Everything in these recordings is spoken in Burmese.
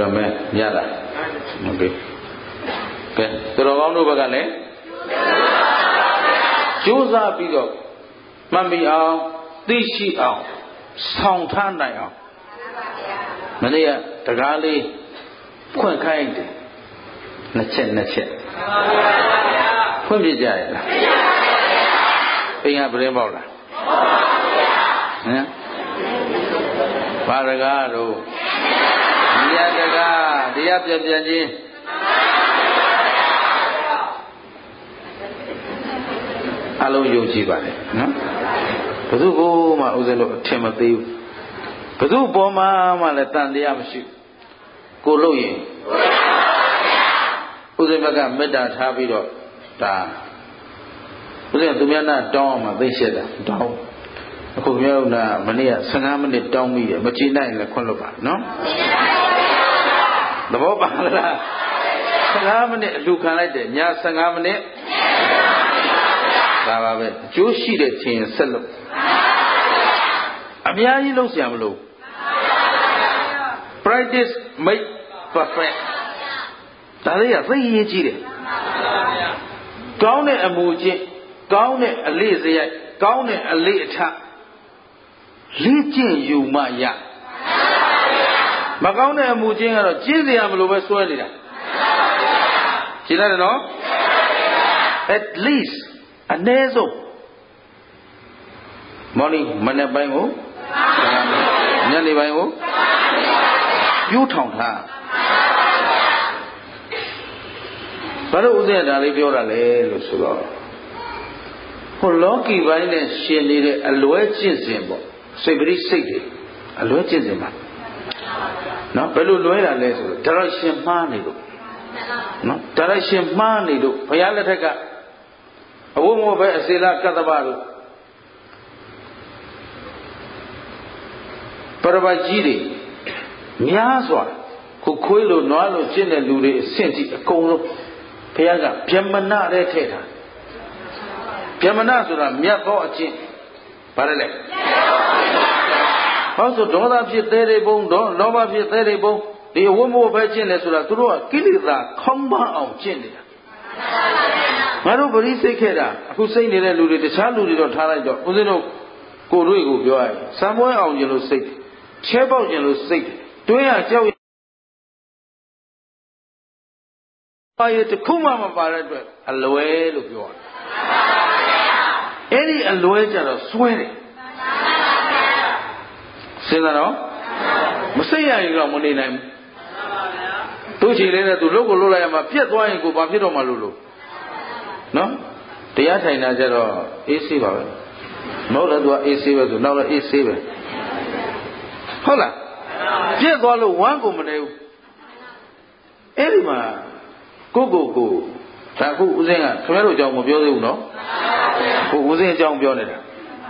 ပြောမယ်ရလားโอเคကဲသူတော်ကောင်းတို့ဘက်ကလည်းကြိုးစားပြီးတော့မှတ်မိအောင်သိရှိအောင်ဆောင်ထားနိုင်အောင်မနေ့ကတကားလေးဖွင့်ခိုင်းတယ်နှစ်ချက်ဖွင့်ပြကြရလားအိမ်ကပြင်းပေါက်လားဟမ်ဘာတကားတို့တရားတကားတရားပြချင်းအလုံးယုံကြည်ပါလေနော်ဘယ်သူကိုမှဥစဉ်လို့အထင်မသေးဘူးဘယ်သူပေါ်မှာမှလည်းတန်တရားမရှိကိုလို့ရင်ဥစဉ်ဘက်ကမေတ္တာထားပြီးတော့ဒါဥစဉ်သူများနာတောင်းအောင်မှသိရှက်တာတောင်းအခုမြောက်နာမနေ့က15မိနစ်တောင်းပြီးတယ်မကြည့်နိုင်လည်းခွင့်လွတ်ပါနော်သဘောပါလား15မိနစ်အလူခံလိုက်တယ်ည15မိနစ်ဒါပါပဲအကျိုးရှိတဲ့ခြင်းဆက်လို့အများကြီးလုပ်เสียမလို့ practice make perfect ဒါလေးကသိရေးကြည့်တယ်ကောင်းတဲ့အမူအကျင့်ကောင်းတဲ့အလေးစရိုက်ကောင်းတဲ့အလေးအထလေ့ကျင့်ယူမှရမကောင်းတဲ့အမူအကျင့်ကတော့ကျင့်เสียမလို့ပဲစွဲနေတာရှင်းတယ်နော် at least အနည်းဆုံးမော်နီမနေ့ပိုင်းကိုညနေပိုင်းကိုပြိုးထောင်ထားဘာလို့ဥစဉ်ဒါလေးပြောတာလဲလို့ဆိုတော့ဟိုလောကီပိုင်းနဲ့ရှင်နေတဲ့အလွဲကျင့်စဉ်ပေါ့စိတ်ပရိစိတ်တွေအလွဲကျင့်စဉ်ပါနော်ဘယ်လိုလွဲတာလဲဆိုတော့ direction မှားနေလို့နော် direction မှားနေလို့ဘုရားလက်ထက်ကအဝတ်မို့ပဲအစေလကတ္တဗတို့ပရပတ်ကြီးတွေများစွာခုခွေးလိုနွားလိုကျင့်တဲ့လူတွေအဆင့်ကြီးအကုန်လုံးဘုရားကဗျမနတဲ့ထည့်ထားဗျမနဆိုတာမြတ်သောအကျင့်ဘာလဲဟောဆိုဒေါသဖြစ်သေးတယ်ဘုံလောဘဖြစ်သေးတယ်ဘုံဒီအဝတ်မို့ပဲကျင့်တယ်ဆိုတာသူတို့ကကိလေသာခေါင်းပန်းအောင်ကျင့်နေတာငါတို့ပရိစိတ်ခဲ့တာအခုစိတ်နေတဲ့လူတွေတခြားလူတွေတော့ထားလိုက်တော့ဦးဇင်းတို့ကိုတို့ကိုပြောရရင်စံပွဲအောင်ကျင်လို့စိတ်ချဲပေါက်ကျင်လို့စိတ်တွင်းရကြောက်ပါရတခုမှမပါတဲ့အတွက်အလွဲလို့ပြောတယ်အဲ့ဒီအလွဲကြတော့စွဲတယ်စဉ်းစားတော့မစိတ်ရရင်တော့မနေနိုင်ဘူးတို့ချီလေးနဲ့သူလုတ်ကိုလုတ်လိုက်ရမှာပြက်သွားရင်ကိုဘာဖြစ်တော့မှလို့နော်တရားထိုင်တာကြတော့အေးဆေးပါပဲမဟုတ်လည်းသူကအေးဆေးပဲဆိုနောက်လည်းအေးဆေးပဲဟုတ်လားပြက်သွားလို့ဝမ်းကိုမနေဘူးအဲ့ဒီမှာကိုဒါအခုဦးစင်းကခင်ဗျားတို့အကြောင်းမပြောသေးဘူးနော်ကိုဦးစင်းအကြောင်းပြောနေတာ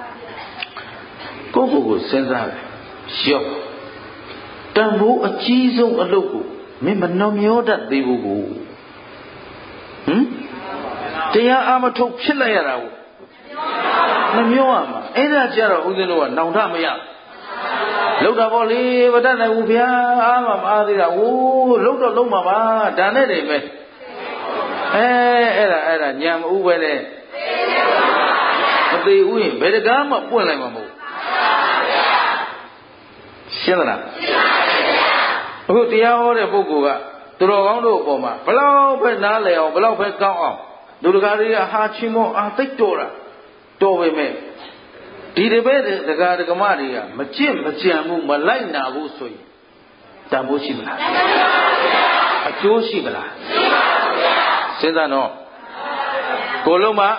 ကိုစဉ်းစားတယ်ရော့တန်ဖိုးအကြီးဆုံးအလုပ်ကိုမင်းမနှမျောတတ်သေးဘူးကိုတရားအမထုတ်ဖြစ်လိုက်ရတာကိုမမျောရမှာအဲ့ဒါကြတော့ဦးဇင်းတို့ကနောင်တမရလောက်တာပေါ့လေမတတ်နိုင်ဘူးဗျာအားမအားသေးတာဟိုးလောက်တော့လုံးမှာပါဒါနဲ့နေပဲအဲ့ဒါညံမဥပဲနဲ့မသေးဘူးရင်ဘယ်တကားမှပွင့်လိုက်မှာမဟုတ်ရှင်းသလားအခုတရားဟောတဲ့ပုဂ္ဂိုလ်ကသူတော်ကောင်းတို့အပေါ်မှာဘလောက်ပဲနားလည်အောင်ဘလောက်ပဲကောင်းအောင်လူတကာတွေကဟာချင်းမောအာသိတော်တာတော်ပေမဲ့ဒီတပည့်ဒကာဒကမတွေကမကြင့်မကြံဘူးမလိုက်နာဘူးဆိုရင်တန်ဖိုးရှိမလားအကျိုးရှိမလားစဉ်းစားတော့ကိုလုံးမ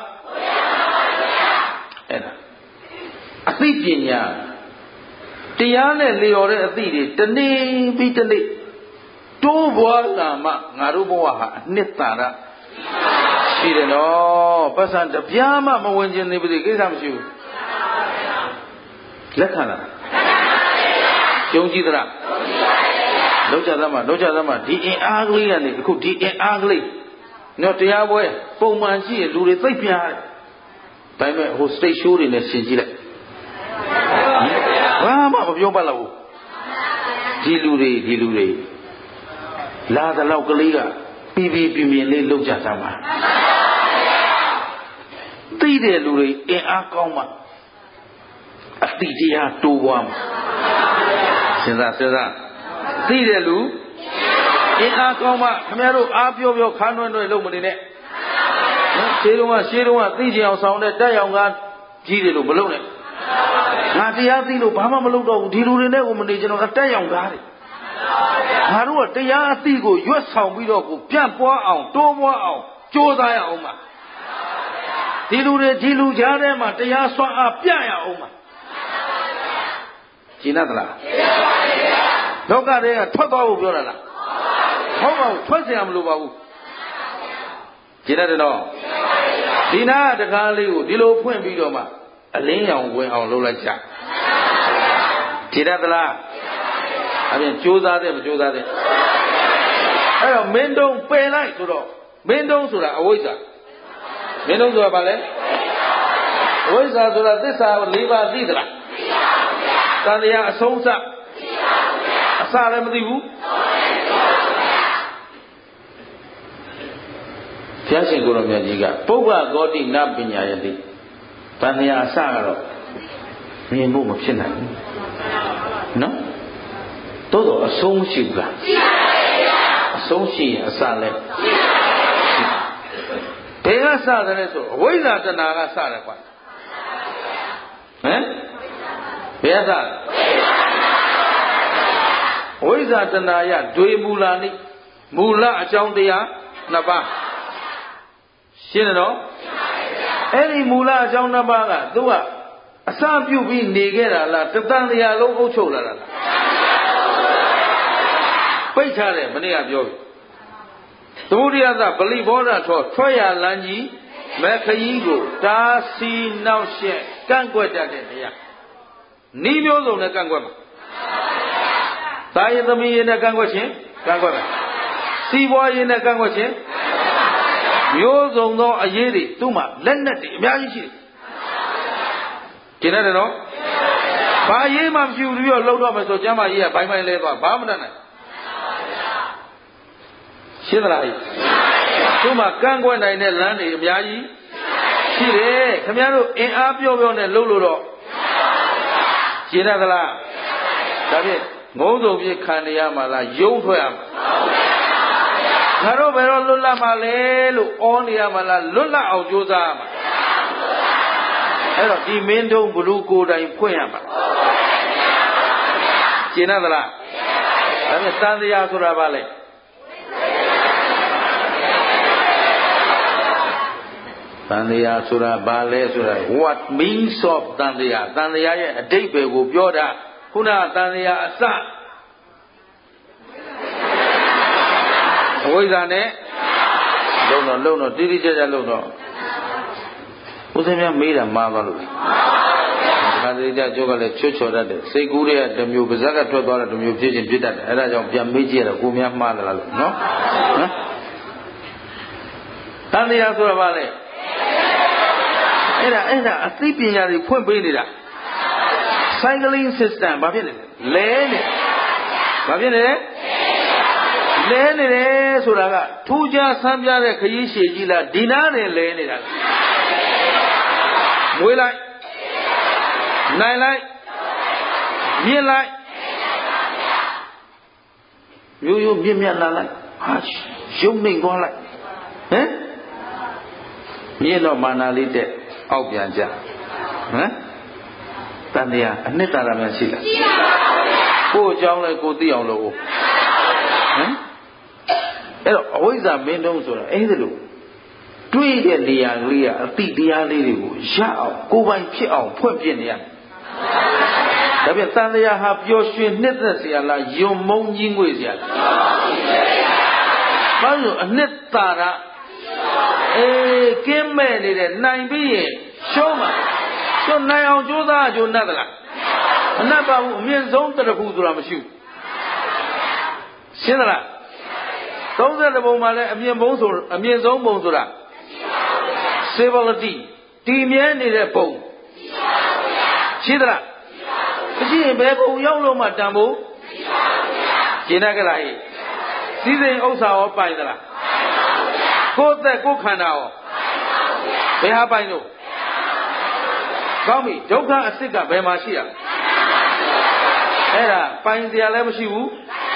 အဲ့ဒါအသိပညာတရားနဲ့လျော်တဲ့အသိတွေတနေ့ပြီးတနေ့တိုးပွားလာမှငါတို့ဘဝဟာအနှစ်သာရရှိတယ်နော်ပတ်စံတပြားမှမဝင်ခြင်းနေပါစေကိစ္စမရှိဘူးလက်ခံလားယုံကြည်သလားလောက်ကြသမှာဒီအင်အားကလေးကနေအခုဒီအင်အားကလေးနော်တရားပွဲပုံမှန်ရှိရင်လူတွေသိပ်ပြားတယ်ဒါပေမဲ့ဟို stage show တွေနဲ့ဆင်ကြည့်လိုက်ဘာမှမပြောပါဘူးဒီလူတွေလာတဲ့လောက်ကလေးကပြီးပြင်းလေးလောက်ကြတာမှာသိတဲ့လူတွေအင်အားကောင်းမှအတိတရားတိုးပွားမှာစဉ်းစားသိတဲ့လူအင်အားကောင်းမှခင်ဗျားတို့အားပြောခါနှွဲ့လုံးမနေနဲ့ရှေးတုန်းကသိချင်အောင်ဆောင်တဲ့တက်ရောင်ကားကြီးတယ်လို့မလုပ်နဲ့ငါတရားသိလို့ဘာမှမလုပ်တော့ဘူးဒီလူတွေနဲ့ကိုမနေကျွန်တော်တက်ရောင်ကားတယ်ငါတို့ကတရားအသိကိုရွတ်ဆောင်ပြီးတော့ကိုပြန့်ပွားအောင်တိုးပွားအောင်ကြိုးစားရအောင်ပါဒီလူကြားထဲမှာတရားစွမ်းအားပြရအောင်ပါရှင်းသလားလောကထဲကထွက်သွားဖို့ပြောတာလားဟုတ်ပါဘူးထွက်เสียမလို့ပါဘူးရှင်းတယ်နော်ဒီနာတကားလေးကိုဒီလိုဖွင့်ပြီးတော့မှအလင်းရောင်ဝင်အောင်လုပ်လိုက်ကြရှင်းသလားအပြင်ကြိုးစားတယ်မကြိုးစားတယ်အဲ့တော့မင်းတုံးပယ်လိုက်ဆိုတော့မင်းတုံးဆိုတာအဝိဇ္ဇာမင်းတုံးဆိုတာဘာလဲအဝိဇ္ဇာဆိုတာသစ္စာ၄ပါးသိသလားသိပါဘူးဗျာတန်တရားအဆုံးစသိပါဘူးဗျာအစလည်းမသိဘူးဘုရားရှင်ကိုယ်တော်မြတ်ကြီးကပုဗ္ဗဂောတိနပညာယတိတန်တရားအစကတော့မြင်ဖို့မဖြစ်နိုင်ဘူးနော်တိုးတော့အဆုံးရှိဘူးလားရှိပါရဲ့ဗျာအဆုံးရှိရင်အစလည်းရှိပါဘယ်ကစတယ်လဲဆိုအဝိဇ္ဇာတဏှာကစတယ်ကွာဟမ်ဘယ်ကစအဝိဇ္ဇာတဏှာရဒွေမူလာနိမူလအကြောင်းတရားနှစ်ပါးရှင်းတယ်နော်အဲ့ဒီမူလအကြောင်းနှစ်ပါးကသူကအစပြုတ်ပြီးနေခဲ့တာလားတတန်တရားလုံးအုပ်ချုပ်လာတာလားပိတ်ထားတယ်မနေ့ကပြောပြီသမုဒိယသဗလိဘောဓထောထွက်ရလမ်းကြီးမခရီးကိုတားဆီးနောက်ရှက်ကန့်ကွက်တတ်တဲ့တရားဤမျိုးစုံနဲ့ကန့်ကွက်မှာသာယသမီးရနဲ့ကန့်ကွက်ခြင်းကန့်ကွက်မှာစီးပွားရေးနဲ့ကန့်ကွက်ခြင်းမျိုးစုံသောအရေးတွေသူ့မှာလက်နက်တွေအများကြီးရှိတယ်ကျင်တယ်နော်ဘာရေးမှမရှိဘူးပြီးတော့လှုပ်တော့မယ်ဆိုကျမ်းမာရေးကဘိုင်းလဲသွားဘာမှမတတ်နိုင်ရှင်းသလားသူ့မှာကန့်ကွက်နိုင်တဲ့လမ်းတွေအများကြီးရှိတယ်ခင်ဗျားတို့အင်အားပြောနဲ့လှုပ်လို့တော့ရှင်းသလားဒါဖြင့်ငုံစုံပြခံရမှာလားယုံထွက်ရမှာငါတို့ဘယ်တော့လွတ်လပ်မှာလဲလို့အောနေရမှာလားလွတ်လပ်အောင်ကြိုးစားရမှာအဲ့တော့ဒီမင်းတုံးဘလူကိုယ်တိုင်ဖွင့်ရမှာရှင်းသလားဒါဖြင့်တန်တရားဆိုတာဘာလဲတန်တရားဆိုတာဘာလဲဆိုတာ what means of တန်တရားရဲ့အဓိပ္ပာယ်ကိုပြောတာခုနတန်တရားအစအဝိဇ္ဇာနဲ့လုံတော့တိတိကျကျလုံတော့ဦးစင်းများမေးတာမှားသွားလို့ခါတိကျကျိုးကလည်းချွတ်ချော်တတ်တယ်စိတ်ကူးတဲ့တစ်မျိုးပါးစပ်ကထွက်သွားတဲ့တစ်မျိုးဖြစ်ချင်းဖြစ်တတ်တယ်အဲဒါကြောင့်ပြန်မေးကြည့်ရတော့ကိုများမှားသလားလို့နော်တန်တရားဆိုတာဘာလဲအဲ့ဒါအသိပညာတွေဖွင့်ပေးနေတာ cycling system ဘာဖြစ်နေလဲဘာဖြစ်နေလဲနေတယ်ဆိုတာကထူးခြားဆန်းပြတဲ့ခရီးရှည်ကြီးလားဒီနာနဲ့လဲနေတာမွေးလိုက်နိုင်လိုက်မြင့်လိုက်ရိုးမြင့်လာလိုက်ဟာရုံနေသွားလိုက်ဟမ်မြင့်တော့မာနာလေးတက်အောက်ပြန်ကြဟမ်တန်တရားအနှစ်သာရများရှိလားရှိပါဘူးဗျာကိုယ်အကြောင်းလဲကိုသိအောင်လုပ်ဟမ်အဲ့တော့အဝိဇ္ဇာမင်းတုံးဆိုတာအဲ့ဒါလို့တွေးတဲ့နေရာကလေးကအတိတရားလေးတွေကိုရအောင်ကိုယ်ပိုင်ဖြစ်အောင်ဖွင့်ပြနေရဒါပြန်တန်တရားဟာပျော်ရွှင်နှစ်သက်စရာလားယုံမုန်းကြီးငွေ့စရာလားဘာလို့အနှစ်သာရကင်းမဲ့နေတဲ့နိုင်ပြီးရင်ရှုံးမှာရှုံးနိုင်အောင်ကြိုးစားကြိုးနှက်သလားမနှက်ပါဘူးအမြင့်ဆုံးတရဖူဆိုတာမရှိဘူးရှင်းသလား30ပုံမှာလည်းအမြင့်ဆုံးပုံဆိုတာ stability တည်မြဲနေတဲ့ပုံရှိသလားမရှိရင်ဘယ်ပုံရောက်လို့မှတန်ဖို့ရှင်းတတ်ကြလားစီစဉ်ဥစ္စာရောပိုင်သလားကိုယ်သက်ကိုယ်ခန္ဓာရောဘယ်ဟာပိုင်လို့ကောင်းပြီဒုက္ခအစစ်ကဘယ်မှာရှိရအဲ့ဒါပိုင်တရားလည်းမရှိဘူး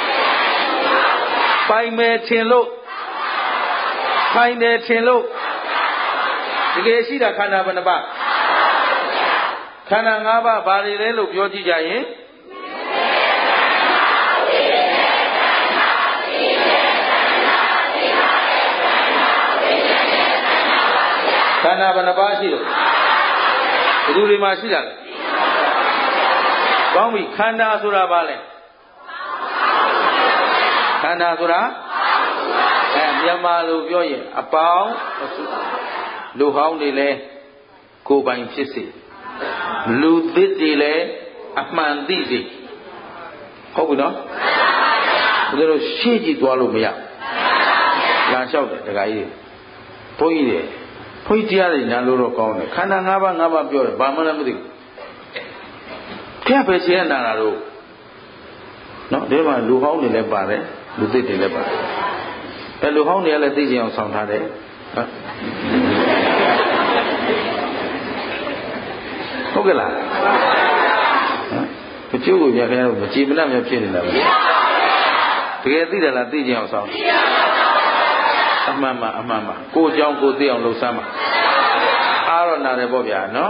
ပိုင်မယ်ထင်လို့ပိုင်တယ်ထင်လို့တကယ်ရှိတာခန္ဓာဘယ်နှပါခန္ဓာ၅ပါးဘာတွေလဲလို့ပြောကြည့်ကြရင်ခန္ဓာဘယ်နှပါရှိလို့ဘယ်သူတွေမှာရှိတာလဲကောင်းပြီခန္ဓာဆိုတာဘာလဲခန္ဓာဆိုတာမြန်မာလိုပြောရင်အပေါင်းအစုလူဟောင်းတွေလည်းကိုယ်ပိုင်ဖြစ်စေလူသစ်တွေလည်းအမှန်သိစေဟုတ်ပြီနော်ဒါလို့ရှေ့ကြည့်သွားလို့မရလာလျှောက်တယ်တခါကြီးဘုန်းကြီးတွေဘုန်းကြီးတရားတွေညာလို့တော့ကောင်းတယ်ခန္ဓာ၅ပါးပြောတယ်ဘာမှလည်းမသိဘူးဖျက်ပဲရှင်းနာတာတော့နော်ဒီမှာလူဟောင်းတွေလည်းပါတယ်လူသစ်တွေလည်းပါတယ်အဲလူဟောင်းတွေကလည်းသိချင်အောင်ဆောင်ထားတယ်ဟုတ်ကဲ့လားတချို့ကိုပြခဲတော့မကြည်မလတ်များဖြစ်နေတာပဲတကယ်သိတယ်လားသိချင်အောင်ဆောင်အမှန်မှကိုယ်ကြောင့်ကိုယ်သိအောင်လှုပ်ရှားမှာအားရနာတယ်ပေါ့ဗျာနော်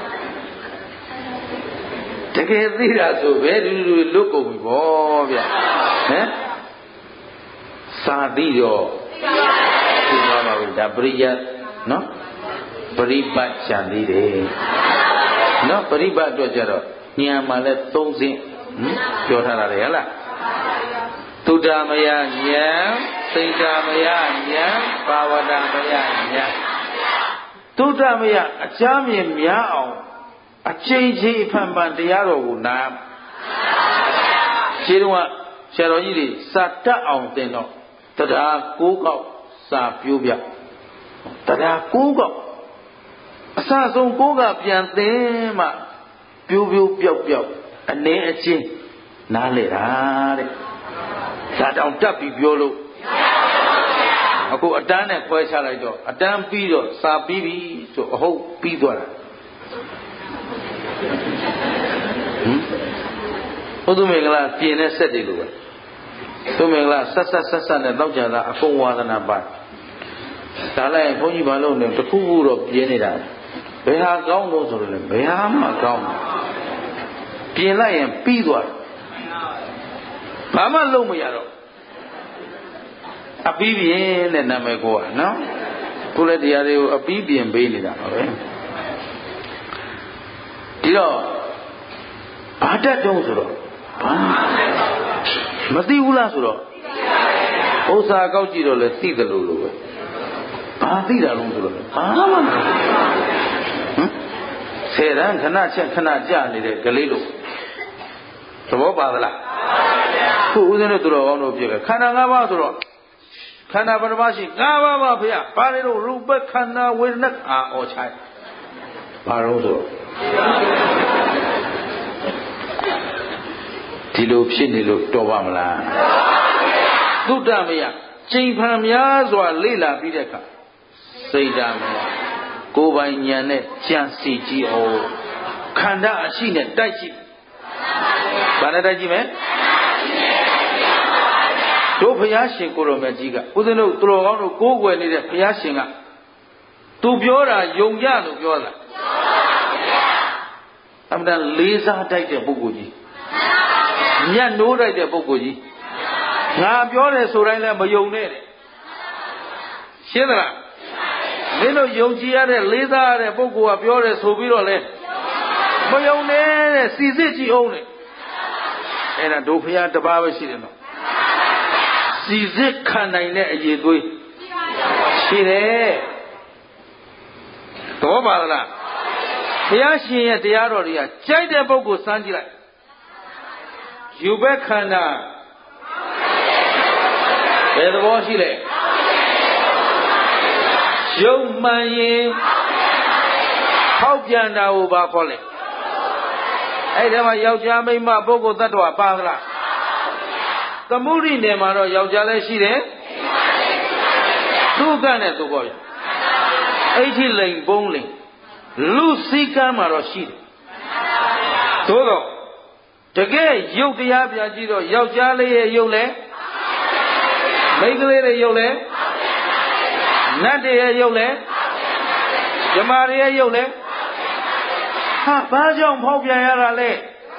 တကယ်သိတာဆိုပဲလူလွတ်ကုန်ပြီပေါ့ဗျာဟမ်စာသိတော့သိသွားပါဘူးဒါပရိယတ်နော်ပရိပတ်ချန်သေးတယ်နော်ပရိပတ်အတွက်ကြတော့ဉာဏ်မှလည်း၃ဆင့်ပြောထားတာလေဟဲ့လားသုဒ္ဓမယဉာဏ်စိတ်ဓမယဉာဏ်ဘာဝတမယဉာဏ်သုဒ္ဓမယအချမ်းမြင်များအောင်အချိန်ချင်းဖန်ဖန်တရားတော်ကိုနာရှင်းတော့ဆရာတော်ကြီးတွေစာတတ်အောင်သင်တော့တရား၉ကောက်စာပြိုးပြတရား၉ကောက်အစဆုံး၉ကပြန်သင်မှပြိုးပျောက်အနေအချင်းနားလေတာတဲ့ဒါတောင်တက်ပြီးပြောလို့အခုအတန်းနဲ့ခွဲချလိုက်တော့အတန်းပြီးတော့စာပြီးပြီဆိုအဟုတ်ပြီးသွားတာဟုတ်သူမင်္ဂလာပြင်တဲ့ဆက်တွေလိုပဲသူမင်္ဂလာဆက်နဲ့တောက်ကြတာအကုန်ဝါဒနာပါဒါလည်းဘုန်းကြီးဘာလို့လဲတခုခုတော့ပြင်းနေတာဘယ်ဟာကောင်းလို့ဆိုတော့လေဘယ်ဟာမှကောင်းပြင်လိုက်ရင်ပြီးသွားဘာမှလုံးမရတော့အပြီးပြင်တဲ့နာမည်ကိုကနော်ခုလည်းတရားတွေကိုအပြီးပြင်ပေးနေတာပါပဲဒီတော့ဘာတတ်တုံးဆိုတော့ဘာမသိဘူးလားဆိုတော့ဥစ္စာကောက်ကြည့်တော့လေသိတယ်လို့ပဲဘာသိတာလုံးဆိုတော့ဘာမှမသိဆယ်တန်းခဏချက်ခဏကြနေတဲ့ကလေးလို့သဘောပါသလားခုဦးဇင်းတို့သူတော်ကောင်းတို့ပြည့်ခန္ဓာ၅ပါးဆိုတော့ခန္ဓာပရမရှိ၅ပါးပါဖေ။ဘာလဲလို့ရူပခန္ဓာဝေဒနာအော်ချိုင်ဘာလို့ဆိုဒီလိုဖြစ်နေလို့တော်ပါမလားသုတ္တမယချိန်ဖန်များစွာလေ့လာပြီးတဲ့အခါစိတ်ဓာမယကိုယ်ပိုင်ဉာဏ်နဲ့ကြံစီကြည့်အောင်ခန္ဓာအရှိနဲ့တိုက်ကြည့်ဘာနဲ့တိုက်ကြည့်မလဲတို့ဘုရားရှင်ကိုရောမြတ်ကြီးကဦးဇင်းတို့သူတော်ကောင်းတို့ကိုးကွယ်နေတဲ့ဘုရားရှင်ကသူပြောတာယုံကြလို့ပြောတာအမှန်တန်လေးစားတိုက်တဲ့ပုဂ္ဂိုလ်ကြီးညံ့နိုးတိုက်တဲ့ပုဂ္ဂိုလ်ကြီးငါပြောတယ်ဆိုတိုင်းလည်းမယုံနဲ့တဲ့ရှင်းသလားမင်းတို့ယုံကြည်ရတဲ့လေးစားရတဲ့ပုဂ္ဂိုလ်ကပြောတယ်ဆိုပြီးတော့လဲမယုံနဲ့တဲ့စီစစ်ကြည့်အောင်တဲ့အဲ့ဒါတို့ဘုရားတပါးပဲရှိတယ်နော်စီစစ်ခံနိုင်တဲ့အရေးသွေးရှိတယ်တော့ပါလားဘုရားရှင်ရဲ့တရားတော်တွေကကြိုက်တဲ့ပုဂ္ဂိုလ်စမ်းကြည့်လိုက်ယူဘက်ခန္ဓာဘယ်သဘောရှိလဲယုံမှန်ရင်ဟောက်ပြန်တာကိုဘာခေါ်လဲအဲ့ဒါမှယောက်ျားမိန်းမပုဂ္ဂိုလ်သတ္တဝါပါသလားသမုဒိနယ်မှာတော့ယောက်ျားလည်းရှိတယ်သူကနဲ့သူပေါ့ဗျာအိဋ္ဌိလိန်ပုံးလိန်လူစည်းကမ်းမှာတော့ရှိတယ်သို့တော့တကယ်ရုပ်တရားပြကြည့်တော့ယောက်ျားလေးရဲ့ရုပ်လဲမိန်းကလေးရဲ့ရုပ်လဲနတ်တွေရဲ့ရုပ်လဲဓမ္မတွေရဲ့ရုပ်လဲဟာဘာကြောင့်ဖောက်ပြန်ရတာလဲ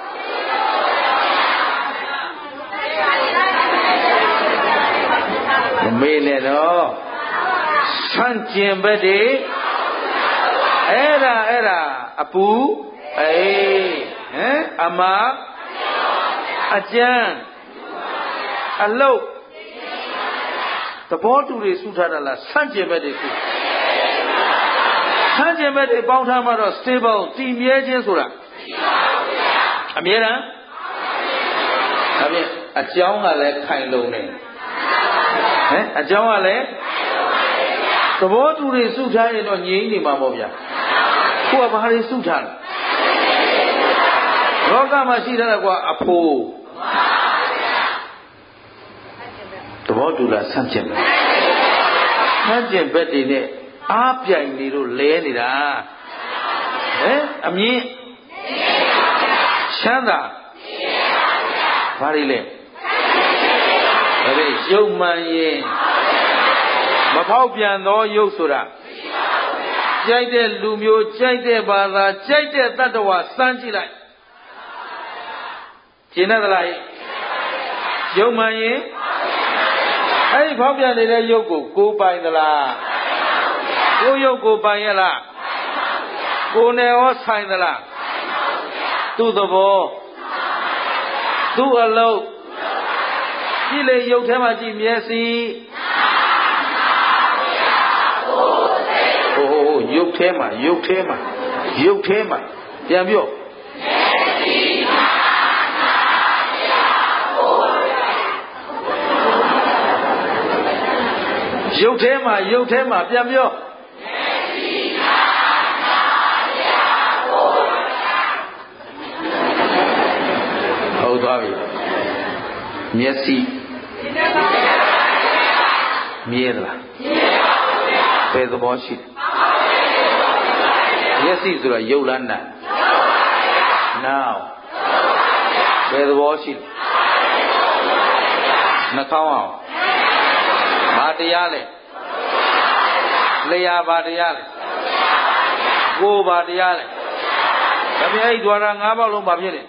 မမေ့နဲ့တော့ဆန့်ကျင်ဘက်တွေအဲ့ဒါအပူအေးဟမ်အမအကျန်းအလုတ်သဘောတူတွေစုထားတာလားဆန့်ကျင်ဘက်တွေစုဆန့်ကျင်ဘက်တွေပေါင်းထားမှတော့ stable တည်မြဲခြင်းဆိုတာအမြဲတမ်းဒါဖြင့်အကြောင်းကလည်းခိုင်လုံနေဟမ်အကြောင်းကလည်းသဘောတူတွေစုထားရင်တော့ငြိမ်းနေမှာပေါ့ဗျာကိုကဘာတွေစုထားလဲလောကမှာရှိတဲ့ကွာအဖိုးသဘောတူလားဆန့်ကျင်ဘက်ဆန့်ကျင်ဘက်တွေနဲ့အားပြိုင်နေလို့လဲနေတာဟမ်အမြင့်ချမ်းသာဘာတွေလဲဒါတွေရုပ်မှန်ရင်မဖောက်ပြန်သောရုပ်ဆိုတာကြိုက်တဲ့လူမျိုးကြိုက်တဲ့ဘာသာကြိုက်တဲ့တ attva စမ်းကြည့်လိုက်ရှင်းသလားရုပ်မှန်ရင်အဲ့ဒီဖောက်ပြန်နေတဲ့ရုပ်ကိုပိုင်သလားကိုရုပ်ကိုပိုင်ရလားကိုနဲ့ရောဆိုင်သလားသူ့သဘောသူ့အလုပ်ကြည့်လေရုပ်ထဲမှာကြည့်မျက်စိရုပ်ထဲမှာပြန်ပြောရုပ်ထဲမှာပြန်ပြောဟုတ်သွားပြီမျက်စိမြဲသလားဘယ်သဘောရှိလဲမျက်စိဆိုတာရုပ်လားနာမ်နောက်ဘယ်သဘောရှိလဲနှာခေါင်းအောင်ဘာတရားလဲလျှာဘာတရားလဲကိုယ်ဘာတရားလဲဒါပြန်အဲ့ဒီ द्वार ၅ပါးလုံးဘာဖြစ်လဲ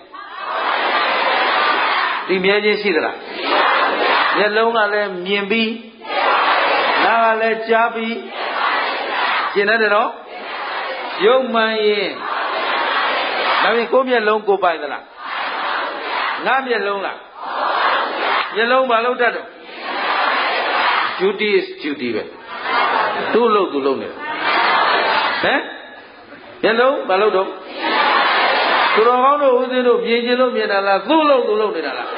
ဒီမြဲခြင်းရှိသလားမျက်လုံးကလည်းမြင်ပြီးနားကလည်းကြားပြီးရှင်းတယ်နော်ရုပ်မှန်ရင်ဒါပြန်ကိုယ်မျက်လုံးကိုပိုင်သလားငါမျက်လုံးလားမျက်လုံးဘာလို့တတ်တော့ duty is duty ပဲသူ့လို့သူလုပ်နေဟမ်မျက်လုံးဘာလို့တော့သူတော်ကောင်းတို့ဦးဇင်းတို့မြင်ခြင်းလို့မြင်တာလားသူ့လို့သူလုပ်နေတာလား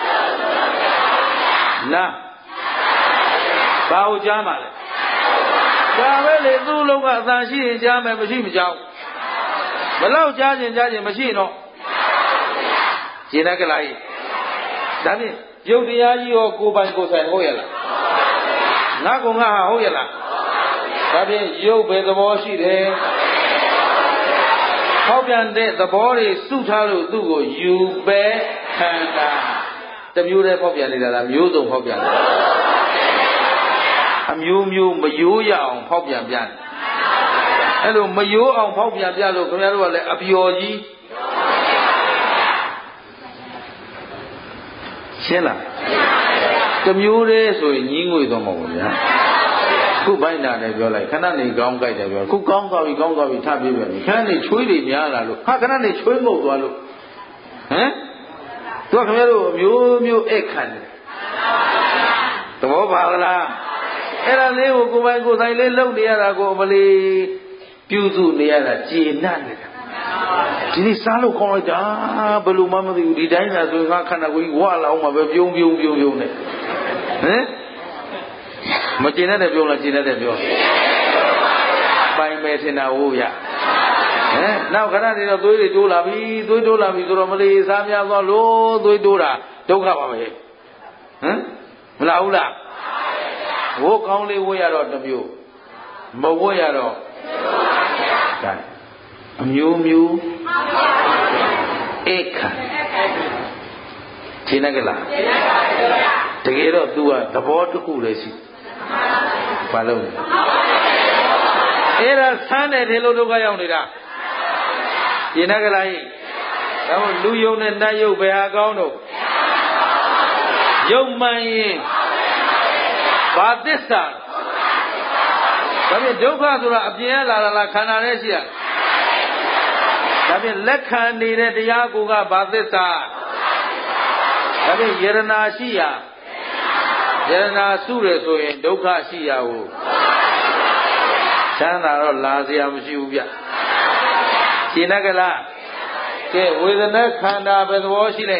နာဘာကိုကြားမှာလဲဒါပဲလေသူ့လို့ကအသာရှိရင်ကြားမယ်မရှိမကြောက်ဘလောက်ကြားခြင်းမရှိတော့ရှင်းတတ်ကြလားဒါဖြင့်ရုပ်တရားကြီးရောကိုယ်ပိုင်ကိုယ်ဆိုင်ဟုတ်ရဲ့လားငါကငါဟုတ်ရဲ့လားဒါဖြင့်ရုပ်ပဲသဘောရှိတယ်ဖောက်ပြန်တဲ့သဘောတွေစုထားလို့သူ့ကိုယူပဲခံတာတမျိုးတည်းဖောက်ပြန်နေတာလားမျိုးစုံဖောက်ပြန်နေတာအမျိုးမျိုးမယိုးရအောင်ဖောက်ပြန်ပြန်အဲ့လိုမယိုးအောင်ဖောက်ပြန်ပြလို့ခင်ဗျားတို့ကလည်းအပျော်ကြီးရှင်းလားတမျိုးတည်းဆိုရင်ညီးငွေတော့မဟုတ်ဘူးဗျာခုဘိုင်းတာလည်းပြောလိုက်ခဏနေကောင်းကြိုက်တယ်ပြောခုကောင်းသွားပြီထပ်ပြေးပြန်ပြီခဏနေချွေးတွေများလာလို့ခဏနေချွေးငုတ်သွားလို့ဟမ်သူကခင်ဗျားတို့မျိုးအိတ်ခံတယ်သဘောပါလားအဲ့ဒါလေးကိုကိုယ်ပိုင်ကိုယ်ဆိုင်လေးလုပ်နေရတာကိုမလေးပြုစုနေရတာကျေနပ်နေတာဒီနေ့စားလို့ကောင်းလိုက်တာဘယ်လိုမှမသိဘူးဒီတိုင်းသာဆိုရင်ငါခန္ဓာကိုယ်ကြီးဝါလာအောင်မှာပဲပြုံးနေဟမ်မကျေနပ်တယ်ပြောလားကျေနပ်တယ်ပြောပိုင်မယ်ထင်တာဟုတ်ရဟမ်နောက်ခဏနေတော့သွေးတွေတိုးလာပြီဆိုတော့မလေးစားများသွားလို့သွေးတိုးတာဒုက္ခပါပဲဟမ်လားဟုတ်လားဝိုးကောင်းလေးဝတ်ရတော့တစ်မျိုးမဝတ်ရတော့ဒါအမျိုးမျိုးဧကရှင်းကလားတကယ်တော့ तू ကသဘောတစ်ခုလည်းရှိဘာလို့အဲ့ဒါဆန်းတယ်ဒီလိုဒုက္ခရောက်နေတာရှင်းကလားဒါမို့လူယုံနဲ့နတ်ယုံဘယ်ဟာကောင်းတော့ယုံမှန်ရင်ဘာသစ္စာဒါဖြင့်ဒုက္ခဆိုတာအပြင်လာလားခန္ဓာနဲ့ရှိရဒါဖြင့်လက်ခံနေတဲ့တရားကိုကဘာသစ္စာဒါဖြင့်ယရနာရှိရယရနာစုရဆိုရင်ဒုက္ခရှိရကိုချမ်းသာတော့လာစရာမရှိဘူးဗျရှင်းကလားကဲဝေဒနာခန္ဓာဘယ်သဘောရှိလဲ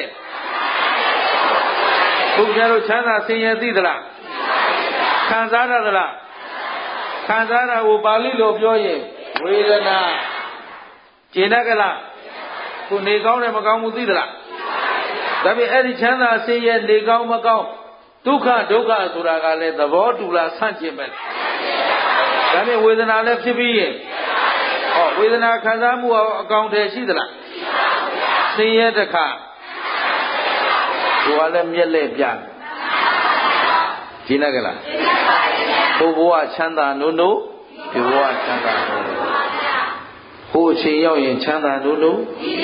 ဘုရားတို့ချမ်းသာဆင်းရဲသိသလားခံစားရသလားခံစားတာကိုပါဠိလိုပြောရင်ဝေဒနာရှင်းကလားခုနေကောင်းတယ်မကောင်းဘူးသိသလားဒါပေမဲ့အဲ့ဒီချမ်းသာဆင်းရဲနေကောင်းမကောင်းဒုက္ခဒုက္ခဆိုတာကလည်းသဘောတူလားဆန့်ကျင်ပဲဒါပေမဲ့ဝေဒနာလည်းဖြစ်ပြီးရင်ဟောဝေဒနာခံစားမှုအကောင်တည်းရှိသလားဆင်းရဲတစ်ခါဟိုကလည်းမျက်လက်ပြရှင်းကလားဟိုဘဝချမ်းသာနိုးနိုးဒီဘဝချမ်းသာနိုးနိုးဟိုအချိန်ရောက်ရင်ချမ်းသာနိုးနိုး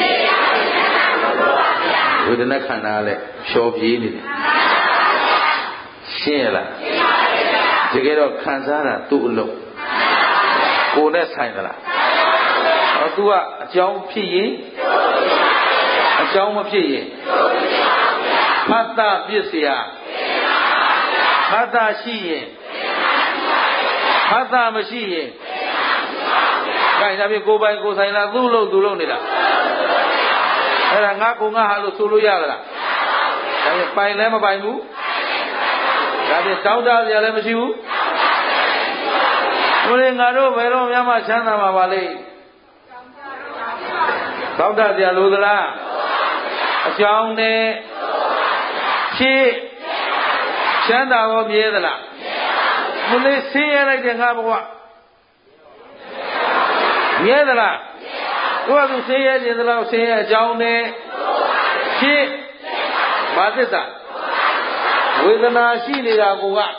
ဝေဒနာခန္ဓာလည်းဖြောပြေးနေတယ်ရှင်းရလားတကယ်တော့ခံစားတာသူ့အလုံးကိုယ်နဲ့ဆိုင်သလားဟော तू ကအကြောင်းဖြစ်ရင်အကြောင်းမဖြစ်ရင်ဖတ်တာပြစ်เสียဖတ်တာရှိရင်ဖတ်တာမရှိရင်ခိုင်းဒါဖြင့်ကိုယ်ပိုင်ကိုယ်ဆိုင်လားသူ့လို့သူလို့နေတာအဲ့ဒါငါကိုငါဟာလို့ဆိုလို့ရသလားဒါဖြင့်ပိုင်လည်းမပိုင်ဘူးဒါဖြင့်တောင်းတစရာလည်းမရှိဘူးဘုရင်ငါတို့ဘယ်တော့မှချမ်းသာမှာပါလိမ့်တောင်းတစရာလိုသလားအကြောင်းနဲ့ဖြစ်ချမ်းသာရောမြဲသလားမလေးဆင်းရဲလိုက်တဲ့ငါဘဝမြဲသလားကိုယ်ကသူဆင်းရဲခြင်းသလားဆင်းရဲအကြောင်းနဲ့ဖြစ်ဘာသစ္စာဝေဒနာရှိနေတာကိုက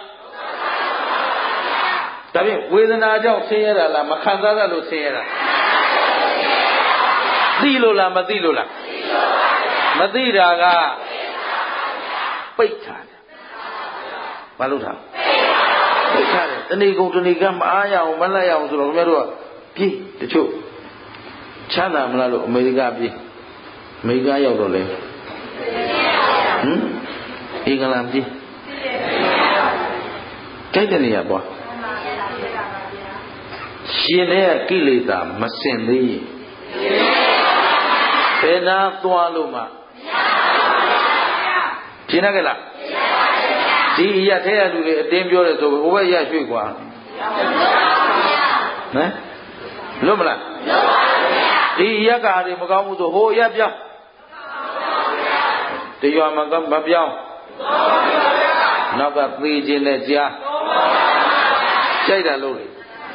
ဒါဖြင့်ဝေဒနာကြောင့်ဆင်းရဲတာလားမခံစားရလို့ဆင်းရဲတာသိလို့လားမသိလို့လားမသိတာကပိတ်ထားတယ်ဘာလို့ထားပိတ်ထားတယ်တဏှိကုံတဏှိကံမအားရအောင်မလက်ရအောင်ဆိုတော့ခင်ဗျားတို့ကပြေးတချို့ချမ်းသာမလားလို့အမေရိကပြေးအမေရိကရောက်တော့လေအင်္ဂလန်ပြေးတိုက်တဲ့နေရာပေါ့ရှင်တဲ့ကိလေသာမစင်သေးရင်ဘယ်နာသွားလို့မှရှင်းရကြလားဒီအရာထဲရလူတွေအတင်းပြောတယ်ဆိုဟိုဘက်ရရွှေ့กว่าဟမ်လွတ်မလားဒီအရာကတွေမကောင်းဘူးဆိုဟိုအရာပြောင်းတရွာမှာကမပြောင်းနောက်ကသေခြင်းနဲ့ကြားကြိုက်တာလို့လေ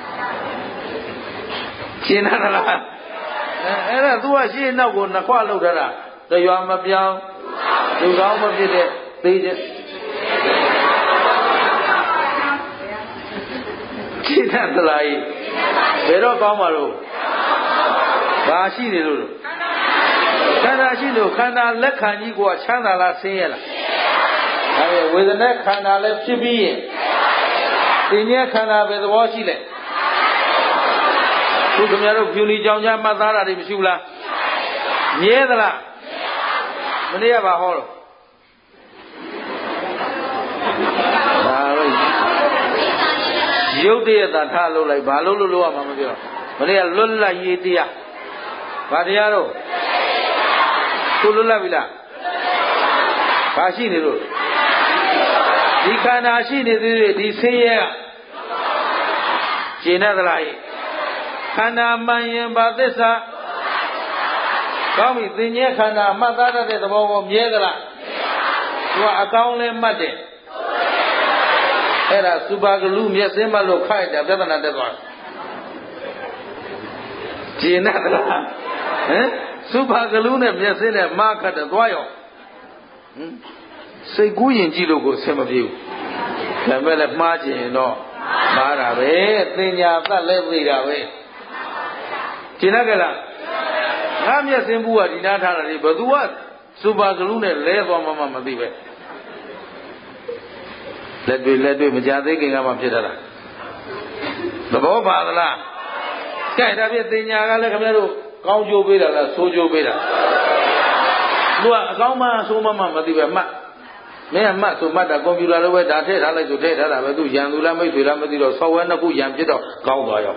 ရှင်းလားအဲ့ဒါ तू ကရှင်းနောက်ကိုနှစ်ခွလောက်ထားတာတရွာမပြောင်းလူကောင်းမဖြစ်တဲ့သေခြင်းရှင်းသလားကြီးဘယ်တော့ကောင်းပါလို့ဘာရှိနေလို့ခန္ဓာရှိလို့ခန္ဓာလက်ခံကြီးကချမ်းသာလားဆင်းရဲလားဒါပေမဲ့ဝေဒနာခန္ဓာလည်းဖြစ်ပြီးရင်သင်္ညေခန္ဓာပဲသဘောရှိလဲသူခင်ဗျားတို့ဖြူနီကြောင်ကြားမှတ်သားတာတွေမရှိဘူးလားမြဲသလားမနေ့ကဘာဟောတော့ဒါတော့ရုပ်တရက်သာထားလို့လိုက်ဘာလို့လို့ရမှာမပြောမနေ့ကလွတ်လပ်ရေးတရားဘာတရားတော့ကိုလွတ်လပ်ပြီလားဘာရှိနေလို့ဒီခန္ဓာရှိနေသေးတယ်ဒီဆင်းရဲကရှင်းရသလားခန္ဓာမှန်ရင်ဘာသစ္စာကောင်းပြီသင်ញဲခန္ဓာမှတ်သားတဲ့သဘောကိုမြဲသလားသူကအကောင်းလဲမှတ်တယ်အဲ့ဒါစူပါဂလူးမျက်စင်းမလို့ခိုက်တယ်ပြဿနာတက်သွားကျင်နာလားဟမ်စူပါဂလူးနဲ့မျက်စင်းနဲ့မခတ်တယ်သွားရောစိတ်ကူးရင်ကြည့်လို့ကိုအဆင်မပြေဘူးဒါပေမဲ့လည်းမှားကျင်တော့မှားတာပဲသင်ညာသတ်လဲသိတာပဲကျင်နာကြလားငါမျက်စင်းဘူးကဒီနားထားတာဒီဘသူကစူပါဂလူးနဲ့လဲသွားမှမသိပဲလက်တွေ့မကြသေးခင်ကမှဖြစ်တတ်တာသဘောပါသလားကဲဒါဖြင့်တင်ညာကလည်းခင်ဗျားတို့ကောင်းကျိုးပေးတာလားဆိုးကျိုးပေးတာသူကအကောင်းမှဆိုးမှမသိပဲမှတ်မင်းကမှတ်ဆိုမှတ်တာကွန်ပျူတာလိုပဲဒါထည့်ထားလိုက်ဆိုထည့်ထားတာပဲသူရန်သူလားမိတ်ဆွေလားမသိတော့ software နှစ်ခုရန်ဖြစ်တော့ကောင်းသွားရော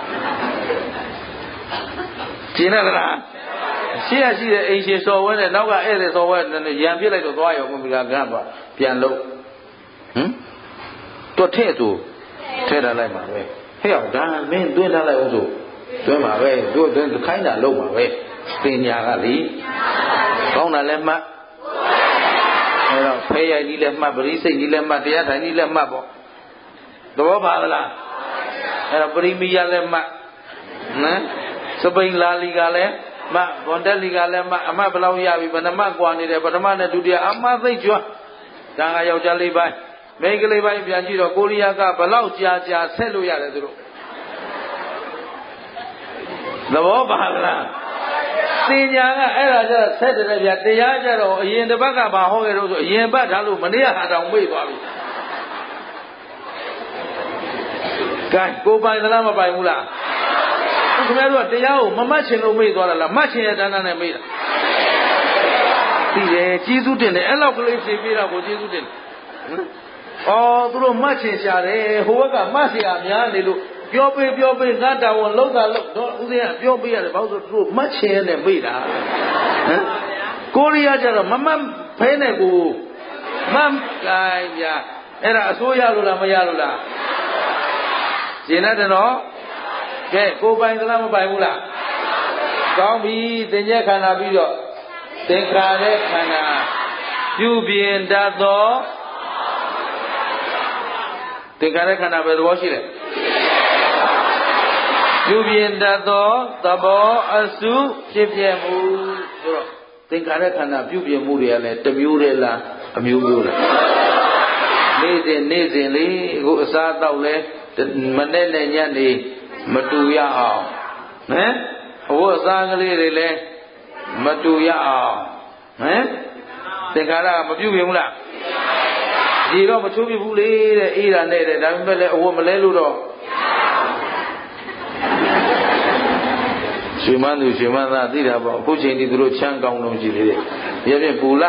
ကျင်ရလားရှိရရှိတဲ့အိမ်ရှင် software နဲ့နောက်ကဧည့်သည် software နဲ့ရန်ဖြစ်လိုက်တော့သွားရောကွန်ပျူတာကန်းသွားပြန်လို့တော့ထည့်သူထည့်ထားလိုက်ပါပဲဟဲ့အောင်ဒါမင်းသွင်းထားလိုက်အောင်ဆိုသွင်းပါပဲသူသွင်းခိုင်းတာလုပ်ပါပဲပညာကလေကောင်းတာလည်းမှတ်အဲ့တော့ဖဲရိုက်ကြီးလည်းမှတ်ပရိစိတ်ကြီးလည်းမှတ်တရားထိုင်ကြီးလည်းမှတ်ပေါ့သဘောပါလားအဲ့တော့ပရိမိယလည်းမှတ်နော်စပိန်လာလီကလည်းမှတ်ဘွန်တက်လီကလည်းမှတ်အမှတ်ဘယ်လောက်ရပြီဘယ်နှမှတ်ကွာနေတယ်ပထမနဲ့ဒုတိယအမှတ်သိကျွမ်းဒါကယောက်ျားလေးပိုင်းမိန်းကလေးပိုင်းပြန်ကြည့်တော့ကိုရီးယားကဘလောက်ကြာဆက်လို့ရတယ်သူတို့သဘောပါလားသင်ညာကအဲ့ဒါကျဆက်တယ်ဗျာတရားကြတော့အရင်တစ်ပတ်ကဘာဟောခဲ့တော့ဆိုအရင်ပတ်ထားလို့မနေ့ကဟာတောင်မေ့သွားပြီကဲကိုပိုင်သလားမပိုင်ဘူးလားခင်ဗျားတို့ကတရားကိုမမှတ်ချင်လို့မေ့သွားတာလားမှတ်ချင်တဲ့တဏ္ဍာနဲ့မေ့တာသိတယ်ကျေးဇူးတင်တယ်အဲ့လောက်ကလေးဖြေပေးတာကိုကျေးဇူးတင်တယ်သူတို့မှတ်ချင်ရှာတယ်ဟိုဘက်ကမှတ်เสียများနေလို့ပြောပေးငါတောင်းလောက်တော့ဦးစင်းကပြောပေးရတယ်ဘာလို့ဆိုသူတို့မှတ်ချင်နဲ့မေ့တာဟမ်ကိုရီးယားကျတော့မမှတ်ဖဲနဲ့ကိုမှတ်ကိုင်းပြအဲ့ဒါအစိုးရလို့လားမရလို့လားရှင်းတယ်နော်ကဲကိုပိုင်သလားမပိုင်ဘူးလားကောင်းပြီသင်္ကြန်ခန္ဓာပြီးတော့သင်္ခါရခန္ဓာပြုပြင်တတ်သောသင်္ခါရခန္ဓာပဲသဘောရှိတယ်ပြုပြင်တတ်သောသဘောအစုဖြစ်ပြမှုဆိုတော့သင်္ခါရခန္ဓာပြုပြင်မှုတွေကလည်းတစ်မျိုးတည်းလားအမျိုးမျိုးလားနေ့စဉ်လေးအခုအစားအသောက်လဲမနေ့နဲ့ညနေမတူရအောင်ဟမ်ဟိုအစားကလေးတွေလည်းမတူရအောင်ဟမ်သင်္ခါရမပြုပြင်ဘူးလားဒီတော့မချိုးပြဘူးလေတဲ့အေးတာနဲ့တဲ့ဒါပေမဲ့လည်းအဝတ်မလဲလို့တော့ရှင်မန်းသူရှင်မန်းသားသိတာပေါ့အခုချိန်ဒီသူတို့ချမ်းကောင်းတော့ရှိသေးတယ်ရပြပူလာ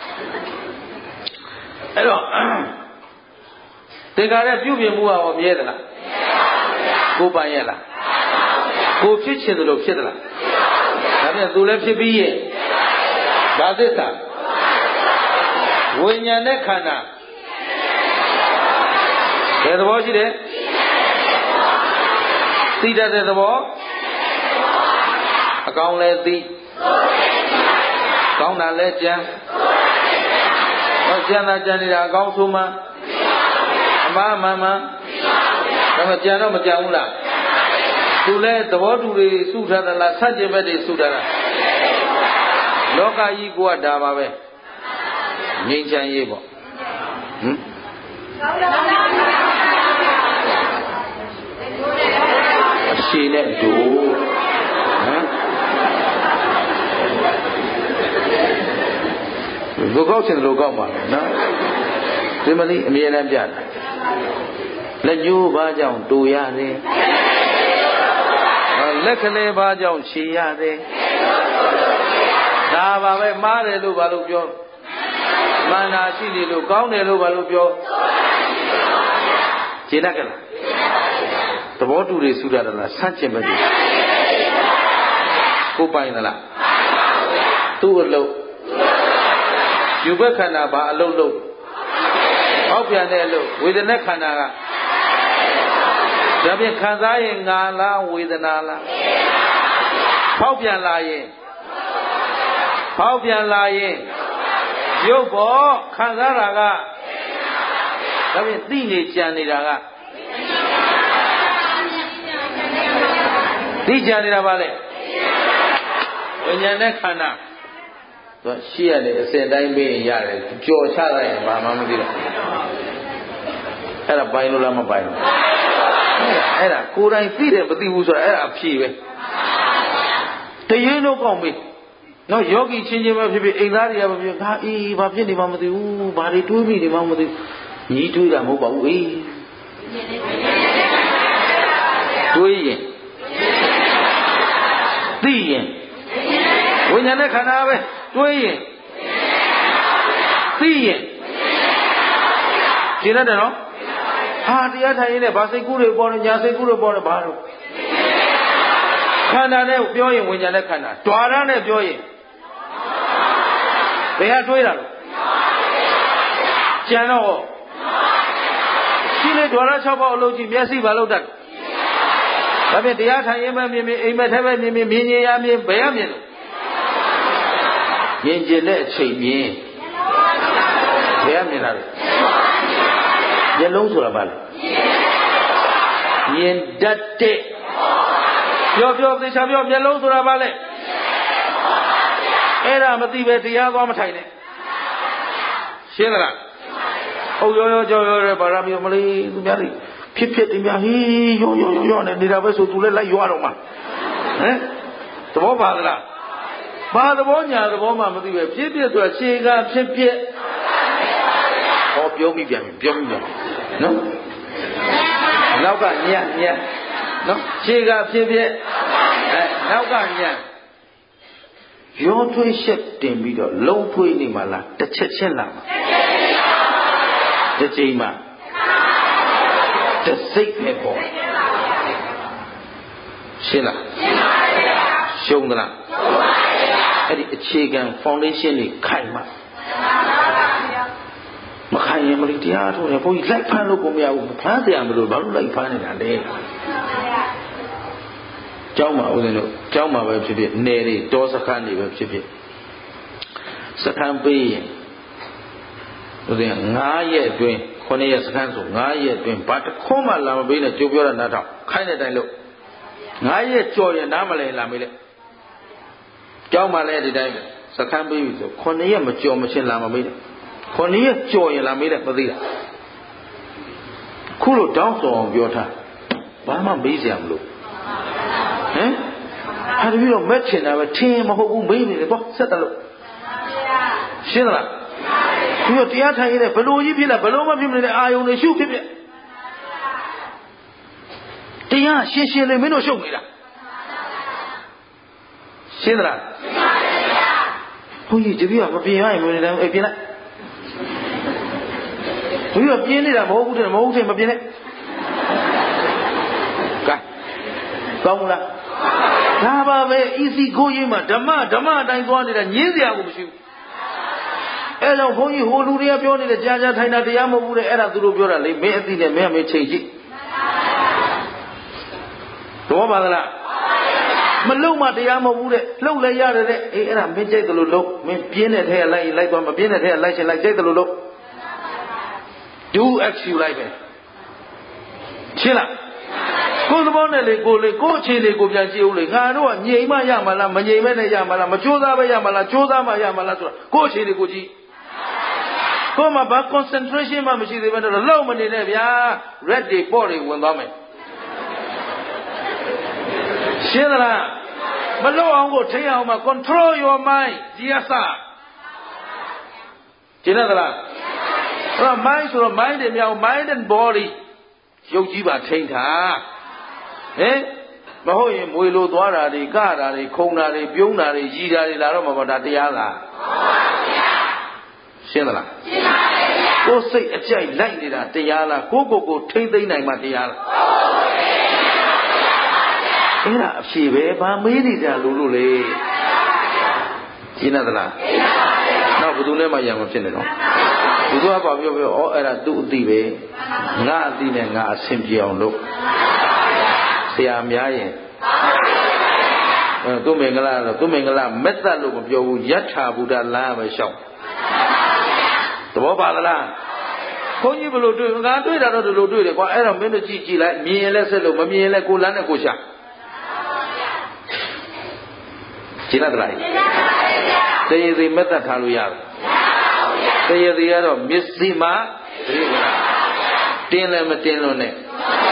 အဲ့တော့သင်္ခါရပြုပြင်မှုကရောမြဲသလားကိုပိုင်ရဲ့လားကိုဖြစ်ချင်တယ်လို့ဖြစ်သလားဒါပြန်သူလည်းဖြစ်ပြီးရဲ့ဘာသစ္စာဝိညာဉ်နဲ့ခန္ဓာဘယ်သဘောရှိတယ်သိတတ်တဲ့သဘောအကောင်လည်းသိကောင်းတာလည်းကြံကြံတာကြံနေတာအကောင်ဆိုမှအမှားမှန်ဒါမှကြံတော့မကြံဘူးလားသူလည်းသဘောတူတွေစုထားသလားဆန့်ကျင်ဘက်တွေစုထားတာလောကကြီးကဒါပါပဲငြိမ်းချမ်းရေးပေါ့အရှိနဲ့ဒူလူကောက်ချင်လူကောက်ပါနော်ဒီမလေးအမြဲတမ်းပြတာလက်ညှိုးဘာကြောင့်တူရတယ်လက်ကလေးဘာကြောင့်ခြေရတယ်ဒါပါပဲမှားတယ်လို့ဘာလို့ပြောမာနာရှိတယ်လို့ကောင်းတယ်လို့ဘာလို့ပြောခြေတတ်ကြလားသဘောတူတွေစုရတာလားဆန့်ကျင်ဘက်တွေကိုပိုင်သလားသူ့အလုပ်ယူဘက်ခန္ဓာဘာအလုပ်လုပ်ဟောက်ပြန်တဲ့အလုပ်ဝေဒနာခန္ဓာကဒါဖြင့်ခံစားရင်ငါလားဝေဒနာလားဟောက်ပြန်လာရင်ရုပ်ပေါ်ခံစားတာကဒါဖြင့်သိနေကြံနေတာကသိကြံနေတာပါလေဝိညာဉ်နဲ့ခန္ဓာသူရှိရတဲ့အစင်တိုင်းပေးရင်ရတယ်ကြော်ချလိုက်ရင်ဘာမှမသိတော့အဲ့ဒါပိုင်လို့လားမပိုင်ဘူးအဲ့ဒါကိုယ်တိုင်သိတယ်မသိဘူးဆိုတာအဲ့ဒါအဖြေပဲတရင်းတော့ကောင်းပြီနော်ယောဂီချင်းချင်းပဲဖြစ်ဖြစ်အိမ်သားတွေကပဲဖြစ်ဘာအေးဘာဖြစ်နေမှမသိဘူးဘာတွေတွေးမိနေမှမသိဘူးညီးတွေးတာမဟုတ်ပါဘူးအေးတွေးရင်သိရင်ဝိညာဉ်နဲ့ခန္ဓာပဲတွေးရင်သိရင်ရှင်းရတယ်နော်ဟာတရားထိုင်ရင်လည်းဗာစိတ်ကူးတွေပေါ်တယ်ညာစိတ်ကူးတွေပေါ်တယ်ဘာလို့ခန္ဓာနဲ့ပြောရင်ဝိညာဉ်နဲ့ခန္ဓာဓွာရနဲ့ပြောရင်ဘယ်ဟာတွေးတာလို့ကျန်တော့ရှိလေဓွာရ6ပါးအလုပ်ကြီးမျက်စိဘာလို့တတ်ဒါဖြင့်တရားထိုင်ရင်ပဲမြင်မြင်အိမ်မက်ထဲပဲမြင်မြင်မြင်ရမြင်ဘယ်ရမြင်လို့မြင်ကျင်တဲ့အချိန်မြင်ဘယ်ရမြင်တာလဲမျက်လုံးဆိုတာဘာလဲမြင်တတ်တဲ့ပြောသေချာပြောမျက်လုံးဆိုတာဘာလဲအဲ့ဒါမသိပဲတရားသွားမထိုင်နဲ့ရှင်းသလားဟုတ်ရောကြောရောဘာရမျိုးမလေးသူများတွေဖြစ်တင်များဟေးရောနဲ့နေတာပဲဆိုသူလည်းလိုက်ရွာတော့မှာဟမ်သဘောပါသလားဘာသဘောညာသဘောမှမသိပဲဖြစ်ဆိုတာခြေကဖြစ်ဟောပြောမိပြန်နော်နောက်ကညံ့နော်ခြေကဖြစ်နောက်ကညံ့ရောထွေးရှက်တင်ပြီးတော့လုံးထွေးနေမှလားတစ်ချက်ချင်းလာမှာတစ်ချိန်မှတစ်စိတ်ပဲပေါ့ရှင်းလားရှုံးသလားအဲ့ဒီအခြေခံ foundation တွေခိုင်မှမခိုင်ရင်မလို့တရားထုတ်ရင်ဘုန်းကြီးလိုက်ဖမ်းလို့ကိုမရဘူးဖမ်းเสียမလို့ဘာလို့လိုက်ဖမ်းနေတာလဲကျောင်းမှာဦးဇင်းတို့ကျောင်းမှာပဲဖြစ်ဖြစ်နယ်တွေတောစခန်းတွေပဲဖြစ်ဖြစ်စခန်းပေးရင်ဦးဇင်း9ရက်အတွင်း9ရက်စခန်းဆို9ရက်အတွင်းဘာတစ်ခုမှလာမပေးနဲ့ကြိုးပြောတာနားထောင်ခိုင်းတဲ့အတိုင်းလို့9ရက်ကြော်ရင်နားမလဲလာမေးလိုက်ကျောင်းမှာလည်းဒီတိုင်းပဲစခန်းပေးပြီဆို9ရက်မကြော်မချင်းလာမမေးနဲ့9ရက်ကြော်ရင်လာမေးလိုက်မသိတာခုလိုတောင်းဆိုအောင်ပြောထားဘာမှမေးစရာမလိုဟမ်ဟာတပည့်တော့မက်ချင်တာပဲထင်မဟုတ်ဘူးမေးနေတယ်ပေါ့ဆက်တယ်လို့ရှင်းသလားပြီးတော့တရားထိုင်ရတဲ့ဘလို့ကြီးဖြစ်လာဘလို့မဖြစ်မနေတဲ့အာယုန်တွေရှုဖြစ်တရားရှင်းလေးမင်းတို့ရှုပ်နေတာရှင်းသလားဘုန်းကြီးတပည့်ကမပြင်ရရင်မနေတယ်အေးပြင်လိုက်ဘုရားပြင်းနေတာမဟုတ်ဘူးတဲ့မဟုတ်တဲ့မပြင်းနဲ့ကဲကောင်းလားဒါပါပဲ easy ကိုရေးမှာဓမ္မအတိုင်းသွားနေတာညင်းစရာကိုမရှိဘူးအဲကြောင့်ဘုန်းကြီးဟိုလူတွေကပြောနေတယ်ကြာထိုင်တာတရားမဟုတ်ဘူးတဲ့အဲ့ဒါသူတို့ပြောတာလေမင်းအသိနဲ့မင်းချိန်ကြည့်တော့ပါသလားမလုံမှတရားမဟုတ်ဘူးတဲ့လှုပ်လဲရတယ်တဲ့အေးအဲ့ဒါမင်းကြိုက်တယ်လို့လှုပ်မင်းပြင်းတဲ့ထဲကလိုက်ရင်လိုက်သွားမပြင်းတဲ့ထဲကလိုက်ချင်လိုက်ကြိုက်တယ်လို့လှုပ်do action လိုက်ပဲရှင်းလားကိုယ်သဘောနဲ့လေကိုအခြေအနေကိုပြန်ကြည့်ဦးလေငါတို့ကငြိမ်မှရမှာလားမငြိမ်မဲနဲ့ရမှာလားမကြိုးစားပဲရမှာလားကြိုးစားမှရမှာလားဆိုတော့ကိုအခြေအနေကိုကြည့်ကိုယ်မှာဘာ concentration မှမရှိသေးဘဲတော့လောက်မနေနဲ့ဗျာ red တွေပေါ့တွေဝင်သွားမယ်ရှင်းသလားမလောက်အောင်ကိုထိအောင်မှာ control your mind ဒီအစားရှင်းသလားအဲ့တော့ mind ဆိုတော့ mind တွေမြောက် mind and body ရုပ်ကြီးပါထိန်းထားဟင်မဟုတ်ရင်မွေလိုသွားတာတွေကတာတွေခုံတာတွေပြုံးတာတွေရည်တာတွေလာတော့မှာပေါ့ဒါတရားလားမှန်ပါဗျာရှင်းသလားရှင်းပါပြီဗျာကိုယ်စိတ်အကြိုက်လိုက်နေတာတရားလားကိုထိမ့်သိမ့်နိုင်မှတရားလားအဲ့ဒါအဖြေပဲဘာမေးနေကြလို့လေရှင်းသလားရှင်းပါပြီနောက်ဘယ်သူနဲ့မှရံမဖြစ်နဲ့နော်ဘုရားပါပြောဩအဲ့ဒါသူ့အသိပဲငါအသိနဲ့ငါအဆင်ပြေအောင်လုပ်ဆရာများရင်သူမင်္ဂလာတော့သူမင်္ဂလာမက်သက်လို့မပြောဘူးယထာဘုဒ္ဓလမ်းပဲရှောက်သဘောပါသလားဘုန်းကြီးဘယ်လိုတွေ့ငါတွေ့တာတော့ဒီလိုတွေ့တယ်ကွာအဲ့တော့မင်းတို့ကြည့်လိုက်မြင်ရင်လည်းဆက်လို့မမြင်ရင်လည်းကိုလမ်းနဲ့ကိုရှာရှင်းလားတရားစီမဲ့သက်ထားလို့ရတယ်တရားစီကတော့မျက်စိမှာတင်းလည်းမတင်းလို့နဲ့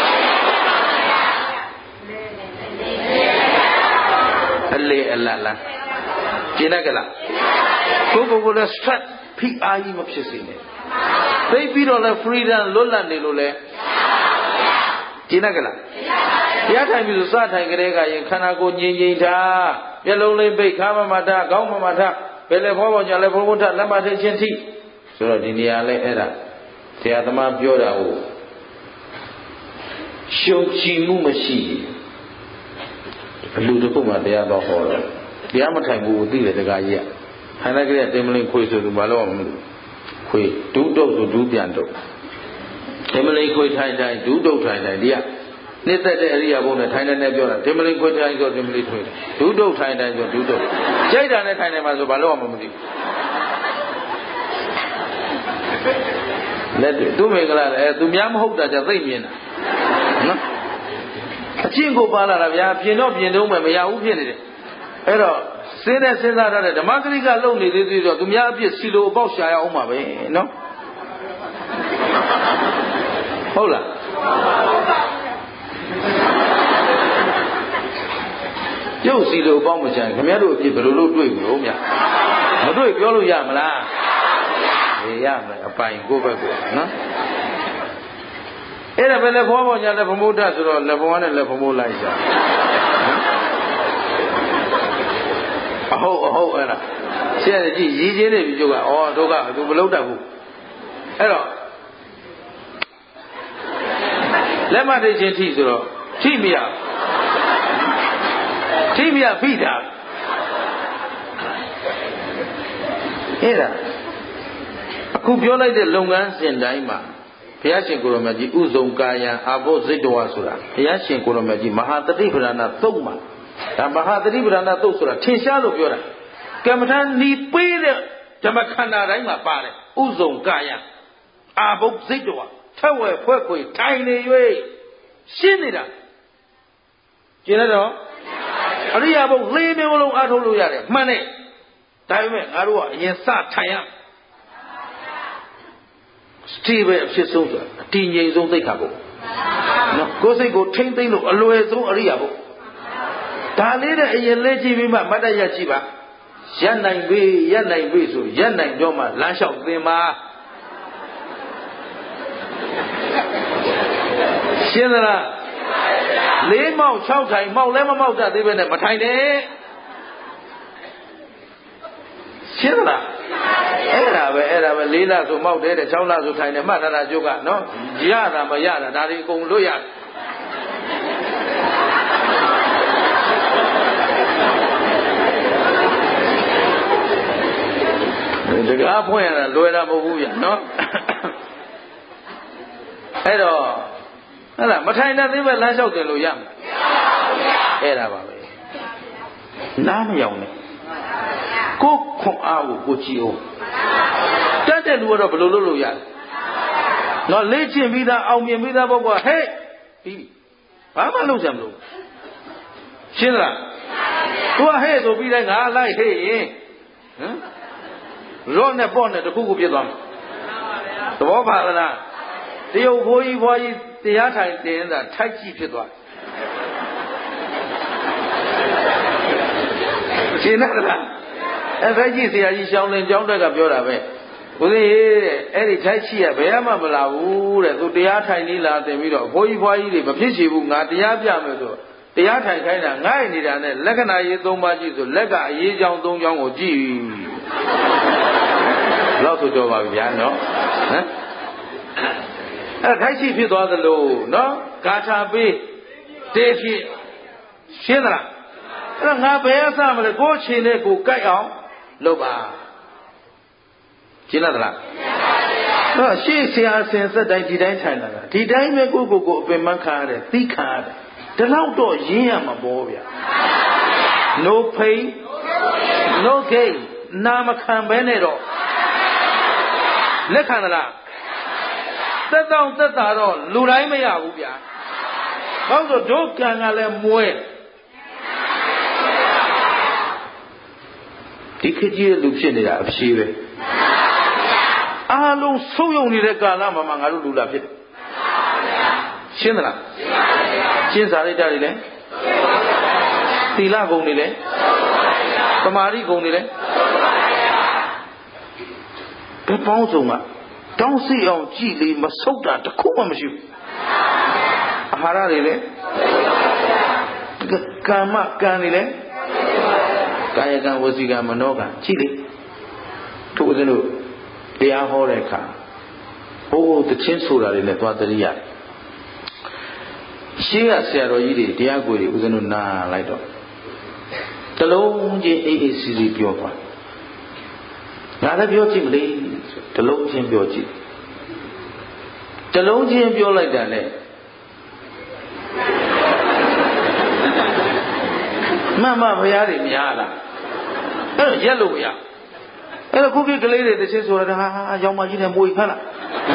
အလေအလတ်လားရှင်းကြလားကိုလည်း stress ဖိအားကြီးမဖြစ်စေနဲ့သိပြီးတော့လဲ freedom လွတ်လပ်နေလို့လဲရှင်းကြလားတရားထိုင်ပြီးစထိုင်ကြတဲ့ကရင်ခန္ဓာကိုယ်ငြိမ်ငြိမ်ထားမျက်လုံးလေးပိတ်ခါမမထားခေါင်းမမထားဘယ်လဲဖောပေါ်ကြလဲဘုံဘုထလက်မထချင်းထိဆိုတော့ဒီနေရာလဲအဲ့ဒါဆရာသမားပြောတာကိုရှုံချီမှုမရှိအလူတစ်ခုမှတရားတော်ဟောတော့တရားမထိုင်ဘူးသိတယ်တခါကြီးကခိုင်းလိုက်ကြတဲ့တင်မလင်းခွေဆိုသူဘာလို့မလို့ခွေဒုတုတ်ဆိုဒုပြန်တုတ်တင်မလင်းခွေထိုင်ဒုတုတ်ထိုင်ဒီကနှစ်သက်တဲ့အရိယာဘုံနဲ့ထိုင်နေပြောတာတင်မလင်းခွေထိုင်ဆိုတင်မလင်းထွေးဒုတုတ်ထိုင်ဆိုဒုတုတ်ကြိုက်တာနဲ့ထိုင်နေမှာဆိုဘာလို့မှမသိဘူးလက်သူမင်္ဂလာလည်းသူများမဟုတ်တာကြသိမြင်တာနော်အချင်းကိုပါလာတာဗျာပြင်တော့ပြင်တော့မယ်မရဘူးဖြစ်နေတယ်အဲ့တော့စဉ်းနဲ့စဉ်းစားထားတဲ့ဓမ္မဂရိကလုံနေသေးသေးတော့သူများအပြစ်စီလိုအပေါက်ရှာရအောင်ပါပဲနော်ဟုတ်လားကျုပ်စီလိုအပေါက်မချင်ခင်ဗျားတို့အပြစ်ဘယ်လိုလုပ်တွေ့ဘူးလို့များမတွေ့ပြောလို့ရမလားရမယ်အပိုင်ကိုယ့်ဘက်ကိုနော်အဲ့ဒါပဲလေဘောပေါ်ညာလည်းဗမုဒ္ဒဆိုတော့လက်ဘဝနဲ့လက်ဗမိုးလိုက်ကြအဟုတ်အဲ့ဒါဆရာကြီးရည်ချင်းနေပြီကျုပ်ကဩဒုက္ခသူမလုပ်တတ်ဘူးအဲ့တော့လက်မထိချင်းထိဆိုတော့ထိမရဖိတာအဲ့ဒါအခုပြောလိုက်တဲ့လုပ်ငန်းစဉ်တိုင်းမှာဘုရားရှင်ကိုရမကြီးဥဇုံကာယံအာဘောဇိတဝါဆိုတာဘုရားရှင်ကိုရမကြီးမဟာတတိပဒနာသုတ်မှာဒါမဟာတတိပဒနာသုတ်ဆိုတာထင်ရှားလို့ပြောတာကမ္မထာနီးပေးတဲ့ဓမ္မခန္ဓာတိုင်းမှာပါတယ်ဥဇုံကာယံအာဘောဇိတဝါထက်ဝဲဖွဲ့ခွေထိုင်နေ၍ရှင်းနေတာကျင်တော့အရိယာဘု၄မျိုးလုံးအားထုတ်လို့ရတယ်မှန်တယ်ဒါပေမဲ့ငါတို့ကအရင်စထိုင်ရစတိပဲအဖြစ်ဆုံးဆိုတာအတည်ငြိမ်ဆုံးသိက္ခာပုနော်ကိုယ်စိတ်ကိုထိမ့်သိမ့်လို့အလွယ်ဆုံးအရိယာပုဒါလေးတဲ့အရင်လေ့ကြည့်ပြီးမှမတ်တရကြည့်ပါရပ်နိုင်ပြီဆိုရပ်နိုင်တော့မှလမ်းလျှောက်သင်ပါရှင်းသလားလေးမောက်6ထိုင်မောက်လည်းမမောက်တတ်သေးပဲနဲ့မထိုင်နဲ့ရှင်းသလားအဲ့ဒါပဲ4လဆိုမောက်တယ်တဲ့6လဆိုထိုင်တယ်မှတ်ထားတာကျုပ်ကနော်ရတာမရတာဒါတွေအကုန်လွတ်ရတကားဖွင့်ရတာလွယ်တာမဟုတ်ဘူးဗျနော်အဲ့တော့ဟဲ့လားမထိုင်တဲ့သေးပဲလမ်းလျှောက်တယ်လို့ရမလားအဲ့ဒါပါပဲနားမယောင်နဲ့ကိုခွန်အားကိုကြည့်အောင်တတ်တဲ့လူကတော့ဘယ်လိုလုပ်လို့ရလဲနော်လေ့ကျင့်ပြီးသားအောင်မြင်ပြီးသားဘောကဟဲ့ပြီးဘာမှလုပ်ကြမလို့ရှင်းလားသူကဟဲ့ဆိုပြီးတိုင်းငါလိုက်ဟဲ့ရင်ဟမ်ရော့နဲ့ပေါ့နဲ့တခုခုပြစ်သွားမယ်သဘောပါလားတရုတ်ဘိုးကြီးဘွားကြီးတရားထိုင်တင်တာထိုက်ကြည့်ဖြစ်သွားရှင်းလားအဲ့ဒါကြီးဆရာကြီးရှောင်းလင်းကျောင်းတက်ကပြောတာပဲဦးသေးအဲ့ဒီထိုက်ချီကဘယ်မှမလာဘူးတဲ့သူတရားထိုင်နေလာတင်ပြီးတော့ဘိုးကြီးဘွားကြီးတွေမဖြစ်ချေဘူးငါတရားပြမယ်ဆိုတရားထိုင်ခိုင်းတာငှားနေတာနဲ့လက္ခဏာရေး3ပါးကြည့်ဆိုလက်ကအရေးချောင်း3ချောင်းကိုကြည့်လောက်ဆိုတော့ပါဗျာနော်ဟမ်အဲ့ထိုက်ချီဖြစ်သွားသလိုနော်ဂါထာပေးတေဖြစ်ရှင်းသလားအဲ့တော့ငါဘယ်အစမလဲကိုယ်ချင်းနဲ့ကိုယ်ကြိုက်အောင်လုပ်ပါရှင်းလားအဲ့တော့ရှေ့ဆရာဆင်ဆက်တိုင်းဒီတိုင်းထိုင်လာတာဒီတိုင်းပဲကိုယ်အပင်မခံရတယ်သိခံရတယ်ဒီလောက်တော့ရင်းရမှာပေါ့ဗျာ no pain no gain နာမခံပဲနဲ့တော့လက်ခံသလားသက်တော့သက်တာတော့လူတိုင်းမရဘူးဗျာဘာလို့ဒုက္ခကလည်းမွဲဒီခေတ်ကြီးရဲ့လူဖြစ်နေတာအဖြေပဲအားလုံးဆုံးယုံနေတဲ့ကာလမှာငါတို့လူလာဖြစ်တယ်ရှင်းသလားရှင်းစာရိတ္တတွေလည်းသီလဂုဏ်တွေလည်းသမာဓိဂုဏ်တွေလည်းဘယ်ပေါင်းစုံကတောင်းစီအောင်ကြည်လေမဆုတ်တာတခုမှမရှိဘူးအာဟာရတွေလည်းကာမကံတွေလည်းကာယကံဝစီကံမနောကံကြည်လေတို့ဦးဇင်းတို့တရားဟောတဲ့အခါဟိုးတချင်းဆိုတာတွေလည်းသွားသတိရတယ်ရှေးကဆရာတော်ကြီးတွေတရားကိုယ်တွေဦးဇင်းတို့နားလိုက်တော့တလုံးချင်းအေးအေးစီစီပြောသွားငါလည်းပြောကြည့်မလေးတလုံးချင်းပြောကြည့်တလုံးချင်းပြောလိုက်တာနဲ့မှန်မှဘုရားတွေများလားအဲ့တော့ရက်လို့မရအဲ့တော့ခုခေတ်ကလေးတွေတချင်းဆိုတာဟာရောင်မကြီးနဲ့မွေခမ်းလား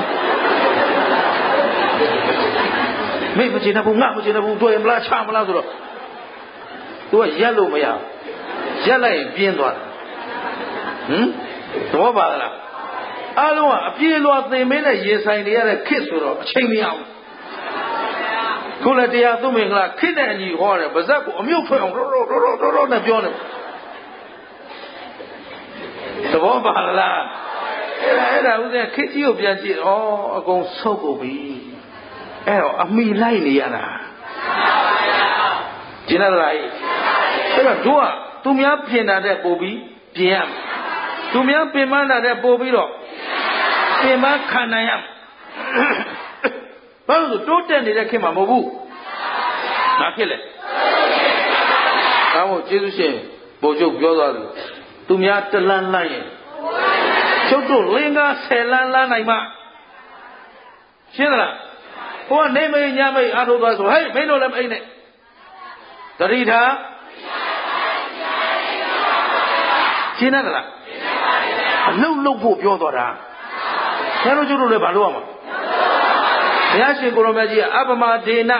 မေ့မချင်ဘူးငါမချင်ဘူးတွေ့မလားချမလားဆိုတော့ तू ကရက်လို့မရရက်လိုက်ရင်ပြင်းသွားတယ်သဘောပါလားအားလုံးကအပြေလွှာသင်မင်းနဲ့ရေဆိုင်နေရတဲ့ခေတ်ဆိုတော့အချိန်မရဘူးခုလည်းတရားသူမင်္ဂလာခေတ်နဲ့အညီဟောတယ်ဗဇက်ကိုအမြုပ်ထွက်အောင်တော့နဲ့ပြောနေသဘောပါလားအဲ့ဒါဥစဉ်ခေတ်ကြီးကိုပြန်ကြည့်ဩအကုန်ဆုတ်ကုန်ပြီအဲ့တော့အမိလိုက်နေရတာကျင်ရလားအဲ့တော့တို့ကသူများပြင်တာတဲ့ပို့ပြီးပြင်ရမယ်သူများပင်မတာတဲ့ပို့ပြီးတော့ပင်မခံနိုင်ရဘာလို့တိုးတက်နေတဲ့ခေတ်မှာမဟုတ်ဘူးငါဖြစ်လေဒါမို့ကျေးဇူးရှင်ဘုံချုပ်ပြောသွားတယ်သူများတလန်းလိုက်ရင်ကျုပ်တို့လင်းကား10လန်းလန်းနိုင်မှရှင်းသလားဟိုကနေမေးညမေးအားထုတ်သွားဆိုဟဲ့မင်းတို့လည်းမအိမ်နဲ့တတိထားရှင်းသလားအလုံးဖို့ပြောသွားတာဆရာတို့ကျုပ်တို့လည်းဘာလို့ရမှာဘုရားရှင်ကိုရောမြတ်ကြီးကအပမဒေန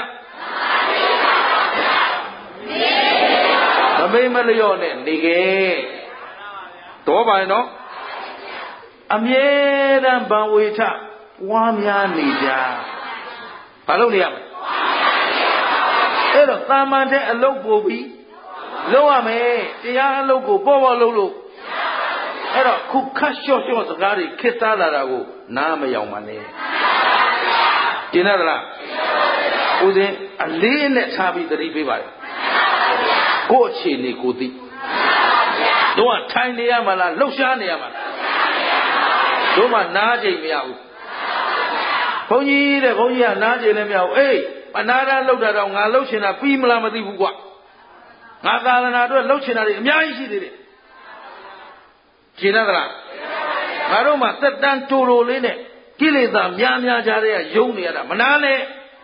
မမေ့မလျော့နဲ့နေခဲ့တော့ပါရင်တော့အမြဲတမ်းဗံဝေထပွားများနေကြဘာလို့နေရမလဲအဲ့တော့တာမန်တဲ့အလုပ်ပို့ပြီးလုပ်ရမယ်တရားအလုပ်ကိုပေါ့လုပ်လို့အဲ့တော့ခုခတ်လျှော့စကားတွေခစ်သားလာတာကိုနားမယောင်ပါနဲ့ကျင်ရသလားဦးဇင်းအလေးနဲ့ထားပြီးသတိပေးပါတယ်ကိုယ့်အခြေအနေကိုသိတို့ကထိုင်နေရမှာလားလှုပ်ရှားနေရမှာလားတို့မှနားချိန်မရဘူးဘုန်းကြီးတဲ့ဘုန်းကြီးကနားချိန်လည်းမရဘူးအေးအနာရလှုပ်တာတော့ငါလှုပ်ချင်တာပြီးမလားမသိဘူးကွာငါသာသနာအတွက်လှုပ်ချင်တာတွေအများကြီးရှိသေးတယ်ကျင်ရသလားငါတို့မှသက်တမ်းတိုးလေးနဲ့ကိလေသာများကြတဲ့ယုံနေရတာမနာနဲ့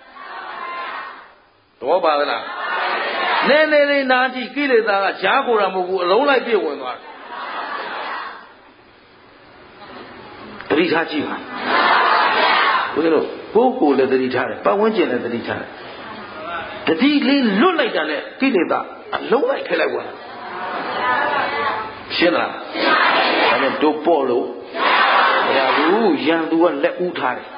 တော့ပါသလားနေလေးနာကြည့်ကိလေသာကရှားကိုယ်တာမဟုတ်ဘူးအလုံးလိုက်ပြည့်ဝင်သွားတယ်တတိထားကြည့်ပါဘုရားတို့ပုဂ္ဂိုလ်လည်းတတိထားတယ်ပတ်ဝန်းကျင်လည်းတတိထားတယ်တတိလေးလွတ်လိုက်တာနဲ့ကိလေသာအလုံးလိုက်ထည့်လိုက်ဝင်ရှင်းလားဒါနဲ့တို့ပေါ့လို့ဒါဘူးရန်သူကလက်ဦးထားတယ်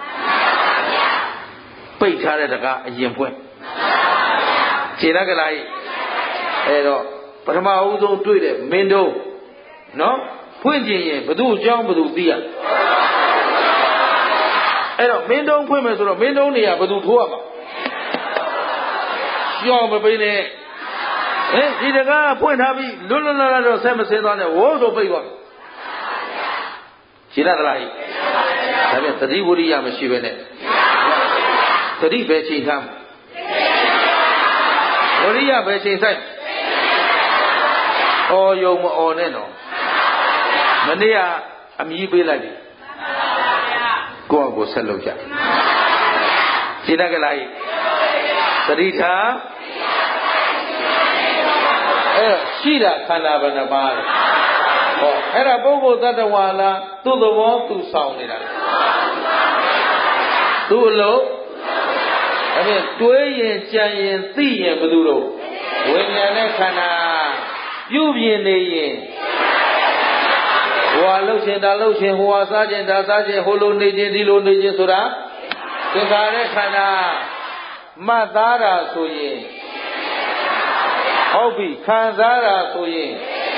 ပိတ်ထားတဲ့တကားအရင်ဖွင့်ခြေရကလားအဲ့တော့ပထမအဦးဆုံးတွေ့တဲ့မင်းတို့နော်ဖွင့်ခြင်းရင်ဘသူအကြောင်းဘသူသိရအဲ့တော့မင်းတို့ဖွင့်မယ်ဆိုတော့မင်းတို့နေရာဘသူထိုးရမှာရှောင်းမပိနဲ့ဒီတကားဖွင့်ထားပြီးလွတ်တော့ဆက်မစင်းသွားနဲ့ဝိုးဆိုပိတ်သွားရှင်းရသလားဒါပြန်သတိဝိရိယမရှိပဲနဲ့သတိပဲချိန်ထားဝိရိယပဲချိန်ဆိုင်အော်ယုံမအော်နဲ့တော့မနေ့ကအမြည်ပေးလိုက်ပြီကိုယ့်အကိုဆက်လုပ်ကြရှင်းရကလားသတိထားရှိတာခန္ဓာဘယ်နှပါးလဲဟောအဲ့ဒါပုဂ္ဂိုလ်တ attva လားသူ့သဘောသူဆောင်နေတာလားသူ့အလုပ်အဲ့ဒါတွေးရင်ကြံရင်သိရင်ဘယ်သူတို့ဝိညာဉ်နဲ့ခန္ဓာပြုပြင်နေရင်ဟိုဟာလှုပ်ရှင်ဒါလှုပ်ရှင်ဟိုဟာစားခြင်းဒါစားခြင်းဟိုလိုနေခြင်းဒီလိုနေခြင်းဆိုတာသင်္ခါရခန္ဓာမှတ်သားတာဆိုရင်ဟုတ်ပြီခံစားတာဆိုရင်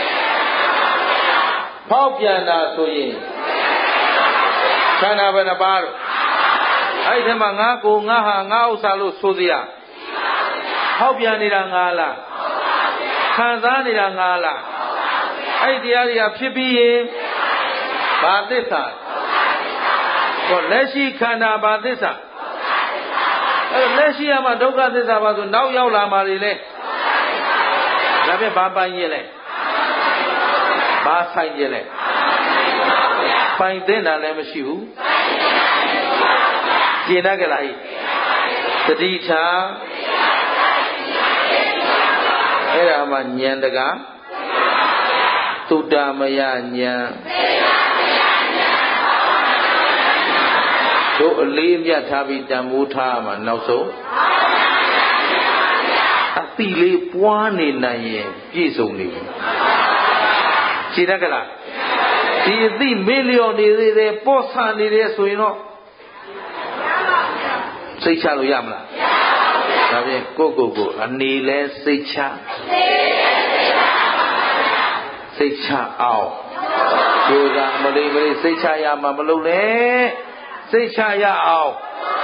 ဖောက်ပြန်တာဆိုရင်ခန္ဓာဘယ်နှပါးတော့အဲ့ဒီမှာငါကိုငါဟာငါဥစ္စာလို့ဆိုစရာဖောက်ပြန်နေတာငါလားခံစားနေတာငါလားအဲ့ဒီတရားတွေကဖြစ်ပြီးရင်ဘာသစ္စာဟောလက်ရှိခန္ဓာဘာသစ္စာအဲ့လက်ရှိရမှာဒုက္ခသစ္စာပါဆိုနောက်ရောက်လာမှာလေဒါဖြင့်ဘာပိုင်ရင်လဲဘာဆိုင်ရင်လဲပိုင်တဲ့တာလည်းမရှိဘူးကျင်တတ်ကြလားသတိထားအဲ့ဒါမှဉာဏ်တကားသုတမယဉာဏ်တို့အလေးမြတ်ထားပြီးတန်ဖိုးထားမှာနောက်ဆုံးအတိလေးပွားနေနိုင်ရင်ပြည့်စုံနေပြီရှင်းတတ်ကြလားဒီအတိမေ့လျော့နေသေးတယ်ပေါ့ဆန်နေတယ်ဆိုရင်တော့စိတ်ချလို့ရမလားဒါဖြင့်ကိုအနေလဲစိတ်ချစိတ်ချအောင်ကြိုးစားမလေးစိတ်ချရမှာမလုပ်နဲ့စိတ်ချရအောင်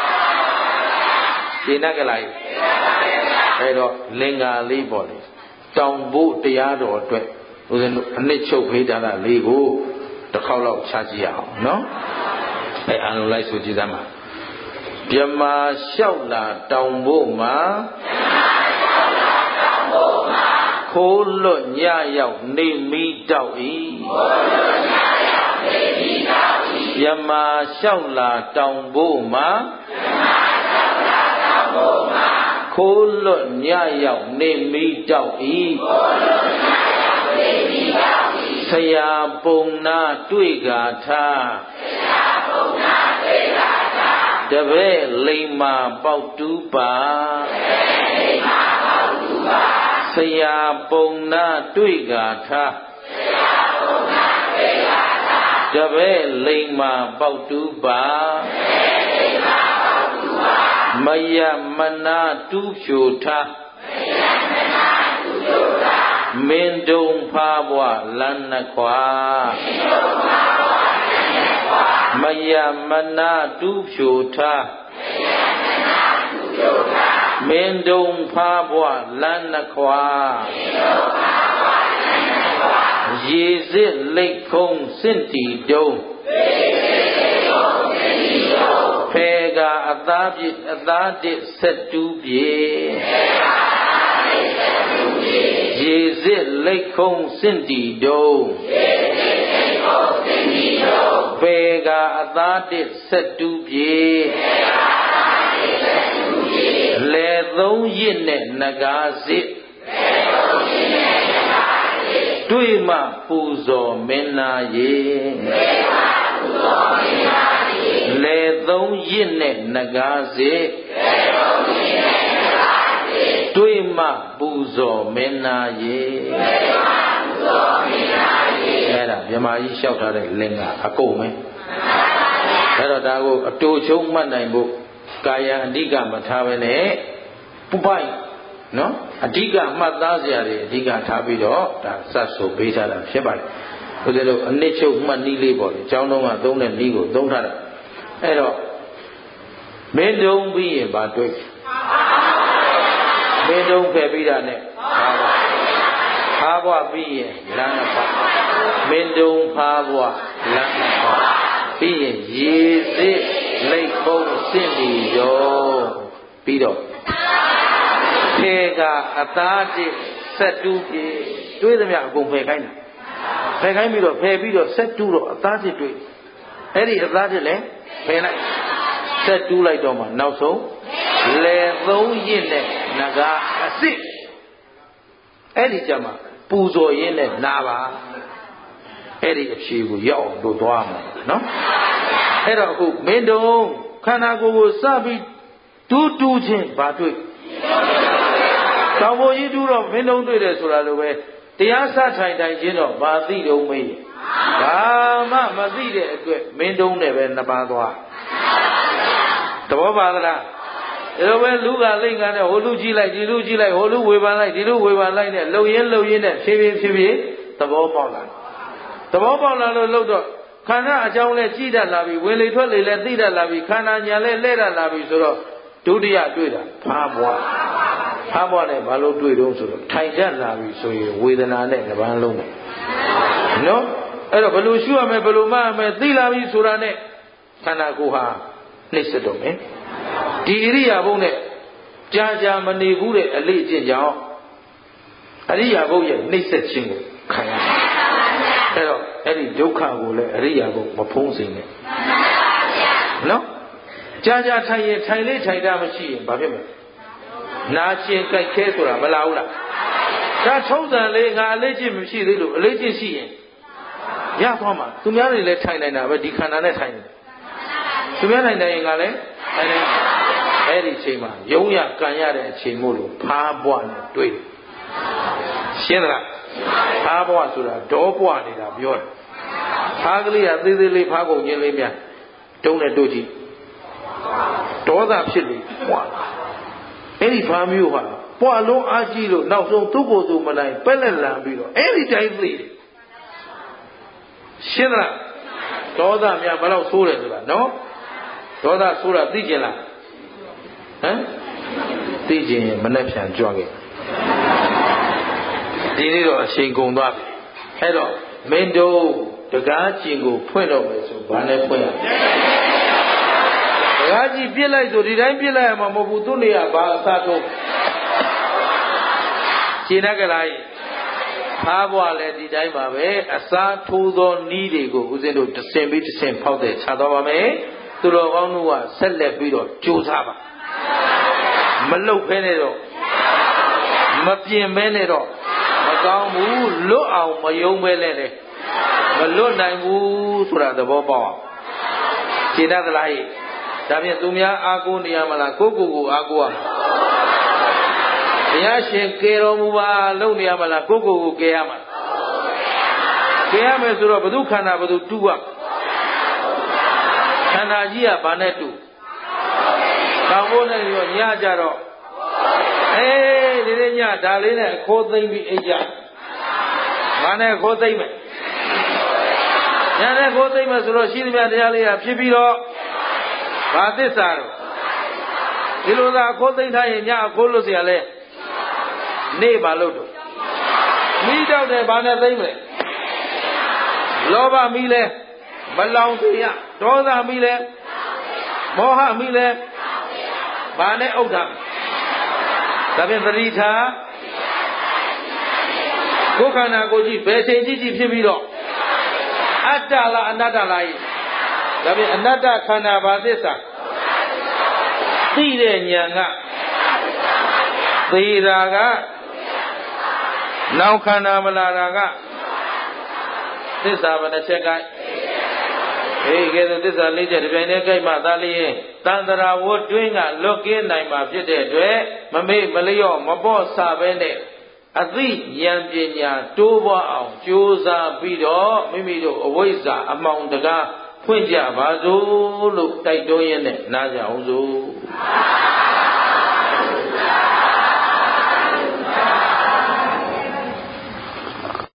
ရှင်းတတ်ကြလားအဲ့တော့လင်္ကာလေးပေါ့လေတောင်ဖို့တရားတော်အတွက်ဦးဇင်းတို့အနှစ်ချုပ်ဖေးတာလေးကိုတစ်ခေါက်လောက်ချကြည့်ရအောင်နော်အဲ့အလုံးလိုက်ဆိုကြည့်သမ်းပါမြမာလျှောက်လာတောင်ဖို့မှာခိုးလွတ်ညရောက်နေမိတောက်ဤမြမာလျှောက်လာတောင်ဖို့မှာခိုးလွတ်ညရောက်နေမိတောက်ဤဆရာပုံနာတွေ့ကာထားတပည့်လိမ္မာပေါက်တူးပါဆရာပုံနာတွေ့ကာထားတပည့်လိမ္မာပေါက်တူးပါမယမနာတူးဖြူထားမင်းတုံဖားဘွားလမ်းနှခွာမယမနာတူးဖြူထားမင်းတုံဖားဘွားလမ်းနှခွာရေစစ်လိတ်ခုံးစင့်တီတုံးဖေကအသားပြည့်အသားတစ်ဆက်တူးပြေရေစစ်လိတ်ခုံးစင့်တီတုံးဖေကအသားတစ်ဆက်တူးပြေလေသုံးရစ်နဲ့နဂါစစ်တွေ့မှပူဇော်မင်းနာရေလေသုံးရစ်နဲ့နဂါစစ်တွေ့မှပူဇော်မင်းနာရေအဲ့ဒါမြမကြီးလျှောက်ထားတဲ့လင်္ကာအကုန်ပဲအဲ့တော့ဒါကိုအတူချုံမှတ်နိုင်ဖို့ကာယအဓိကမထားဘဲနဲ့ပူပိုက်နော်အဓိကမှတ်သားစရာတွေအဓိကထားပြီးတော့ဒါစတ်ဆိုပေးထားတာဖြစ်ပါတယ်ဘုရားတို့အနှစ်ချုပ်မှတ်နည်းလေးပေါ့လေအကြောင်းတုံးကသုံးတဲ့နည်းကိုသုံးထားတာအဲ့တော့မင်းတုံးပြီးရင်ဗာတွေ့မင်းတုံးဖယ်ပြီးတာနဲ့ဖားဘွားပြီးရင်လမ်းနှစ်ပါးမင်းတုံးဖားဘွားလမ်းနှစ်ပါးပြီးရင်ရေစစ်လိတ်ခုံးစင့်ပြီးတော့ပြီးတော့ဖေကအသားတစ်ဆက်တူးပြေတွေးသမျှအကုန်ဖယ်ခိုင်းတာဖယ်ခိုင်းပြီးတော့ဖယ်ပြီးတော့ဆက်တူးတော့အသားတစ်တွေးအဲ့ဒီအသားတစ်လည်းဖယ်လိုက်ဆက်တူးလိုက်တော့မှနောက်ဆုံးလေသုံးရစ်နဲ့နဂါအစစ်အဲ့ဒီကြမှာပူဇော်ရင်းနဲ့နာပါအဲ့ဒီအဖြေကိုရောက်အောင်တို့သွားမှာနော်အဲ့တော့အခုမင်းတုံးခန္ဓာကိုယ်ကိုစပြီးတူးချင်းဘာတွေ့တောင်ပေါ်ကြီးတူးတော့မင်းတုံးတွေ့တယ်ဆိုတာလိုပဲတရားစထိုင်ချင်းတော့ဘာသိတုံးမေးဘာမှမသိတဲ့အတွက်မင်းတုံးနဲ့ပဲနှစ်ပါးသွားသဘောပါသလားဒါလိုပဲလူကလိမ့်ကနေဟိုလူကြည့်လိုက်ဒီလူကြည့်လိုက်ဟိုလူဝေဖန်လိုက်ဒီလူဝေဖန်လိုက်နဲ့လှုပ်ရင်းနဲ့ဖြည်းဖြည်းသဘောပေါက်လာလို့လှုပ်တော့ခန္ဓာအကြောင်းလဲကြည့်တတ်လာပြီဝင်လေထွက်လေလဲသိတတ်လာပြီခန္ဓာညာလဲလဲတတ်လာပြီဆိုတော့ဒုတိယတွေ့တာဖားပွားနဲ့ဘာလို့တွေ့တော့ဆိုတော့ထိုင်တတ်လာပြီဆိုရင်ဝေဒနာနဲ့တစ်ပန်းလုံးနဲ့နော်အဲ့တော့ဘယ်လိုရှုရမလဲဘယ်လိုမှမလဲသိလာပြီဆိုတာနဲ့ခန္ဓာကိုယ်ဟာနှိမ့်ဆက်တော့မယ်ဒီဣရိယာပုနဲ့ကြာမနေဘူးတဲ့အလေးအကျင့်ကြောင့်အရိယာပုရဲ့နှိမ့်ဆက်ခြင်းကိုခံရတယ်အဲ့တော့အဲ့ဒီဒုက္ခကိုလည်းအရိယာပုမဖုံးစေနဲ့နော်ကြာထိုင်ရင်ထိုင်လေးထိုင်တာမရှိရင်ဘာဖြစ်မလဲနာကျင်ကြိုက်ခဲဆိုတာမလာဘူးလားဒါထုံးစံလေးငါအလေးကျင့်မရှိသေးလို့အလေးကျင့်ရှိရင်ရသွားမှာသူများတွေလည်းထိုင်နိုင်တာပဲဒီခန္ဓာနဲ့ထိုင်တယ်သူများထိုင်နိုင်ရင်ကလည်းထိုင်နိုင်အဲ့ဒီအချိန်မှာယုံရကံရတဲ့အချိန်မို့လို့ဖားပွားနဲ့တွေ့တယ်ရှင်းသလားဖားပွားဆိုတာဒေါပွားနေတာပြောတယ်ဖားကလေးကသေးသေးလေးဖားကုန်ခြင်းလေးများတုံးနဲ့တို့ကြည့်ဒေါသဖြစ်လို့ပွားအဲ့ဒီဖားမျိုးဟာပွားလုံးအားကြီးလို့နောက်ဆုံးသူ့ကိုယ်သူမနိုင်ပက်လက်လန်ပြီးတော့အဲ့ဒီတိုင်းသိတယ်ရှင်းသလားဒေါသများဘယ်တော့ဆိုးတယ်ဆိုတာနော်ဒေါသဆိုးတာသိကျင်လားဟမ်သိကျင်ရင်မနှက်ဖြန်ကြွခဲ့ဒီနေ့တော့အချိန်ကုန်သွားပြီအဲ့တော့မင်းတို့တကားကျင်ကိုဖွင့်တော့မယ်ဆိုဘာနဲ့ဖွင့်ရလဲတကားကြီးပြစ်လိုက်ဆိုဒီတိုင်းပြစ်လိုက်ရမှာမဟုတ်ဘူးသူ့နေရာဘာအစားထိုးရှင်းတတ်ကြလားဖားဘွားလည်းဒီတိုင်းပါပဲအစားထိုးသောနီးတွေကိုဦးဇင်းတို့တစ်ဆင့်ပြီးတစ်ဆင့်ဖောက်တဲ့ခြားသွားပါမယ်သူတော်ကောင်းတို့ကဆက်လက်ပြီးတော့ကြိုးစားပါမလုတ်ဖဲနဲ့တော့မပြင်မဲနဲ့တော့မကောင်းဘူးလွတ်အောင်မယုံပဲလဲလေမလွတ်နိုင်ဘူးဆိုတာသဘောပေါက်အောင်ရှင်းတတ်သလားဒါဖြင့်သူများအားကိုးနေရမလားကိုကိုအားကိုးရမှာဘုရားရှင်ကယ်တော်မူပါလုပ်နေရမလားကိုကိုကယ်ရမှာကယ်ရမယ်ဆိုတော့ဘု து ခန္ဓာဘု து တူရခန္ဓာကြီးကဘာနဲ့တူကောင်းဖို့နဲ့ရောညကြတော့ဒီညဒါလေးနဲ့အခိုးသိမ့်ပြီးအိတ်ကြဘာနဲ့အခိုးသိမ့်မယ်ညနဲ့ခိုးသိမ့်မယ်ဆိုတော့ရှိသမျှတရားလေးကဖြစ်ပြီးတော့ဘာသစ္စာတော့ဒီလိုသာအခိုးသိမ့်ထားရင်ညအခိုးလို့เสียလဲနေပါလို့တော့မိတော့တယ်ဘာနဲ့သိမ့်မလဲလောဘမိလဲမလောင်စေရဒေါသမိလဲမောဟမိလဲဘာနဲ့ဥဒ္ဒါဒါဖြင့်သတိထားကိုယ်ခန္ဓာကိုယ်ကြီးဘယ်ချိန်ကြည့်ဖြစ်ပြီးတော့အတ္တလားအနတ္တလားဒါဖြင့်အနတ္တခန္ဓာဘာသစ္စာသိတဲ့ဉာဏ်ကသေတာကနောက်ခန္ဓာမလာတာကသစ္စာဘယ်နှချက်ကကဲသစ္စာ၄ချက်ဒီပြိုင်နဲ့ကြိုက်မှသာလျင်တန်တရာဝတ်တွင်းကလွတ်ကင်းနိုင်မှာဖြစ်တဲ့အတွက်မမေ့မလျော့မပေါ့ဆပဲနဲ့အသိဉာဏ်ပညာတိုးပွားအောင်ကြိုးစားပြီးတော့မိမိတို့အဝိဇ္ဇာအမှောင်တကားဖွင့်ကြပါစို့လို့တိုက်တွန်းရင်းနဲ့နားကြအောင်စို့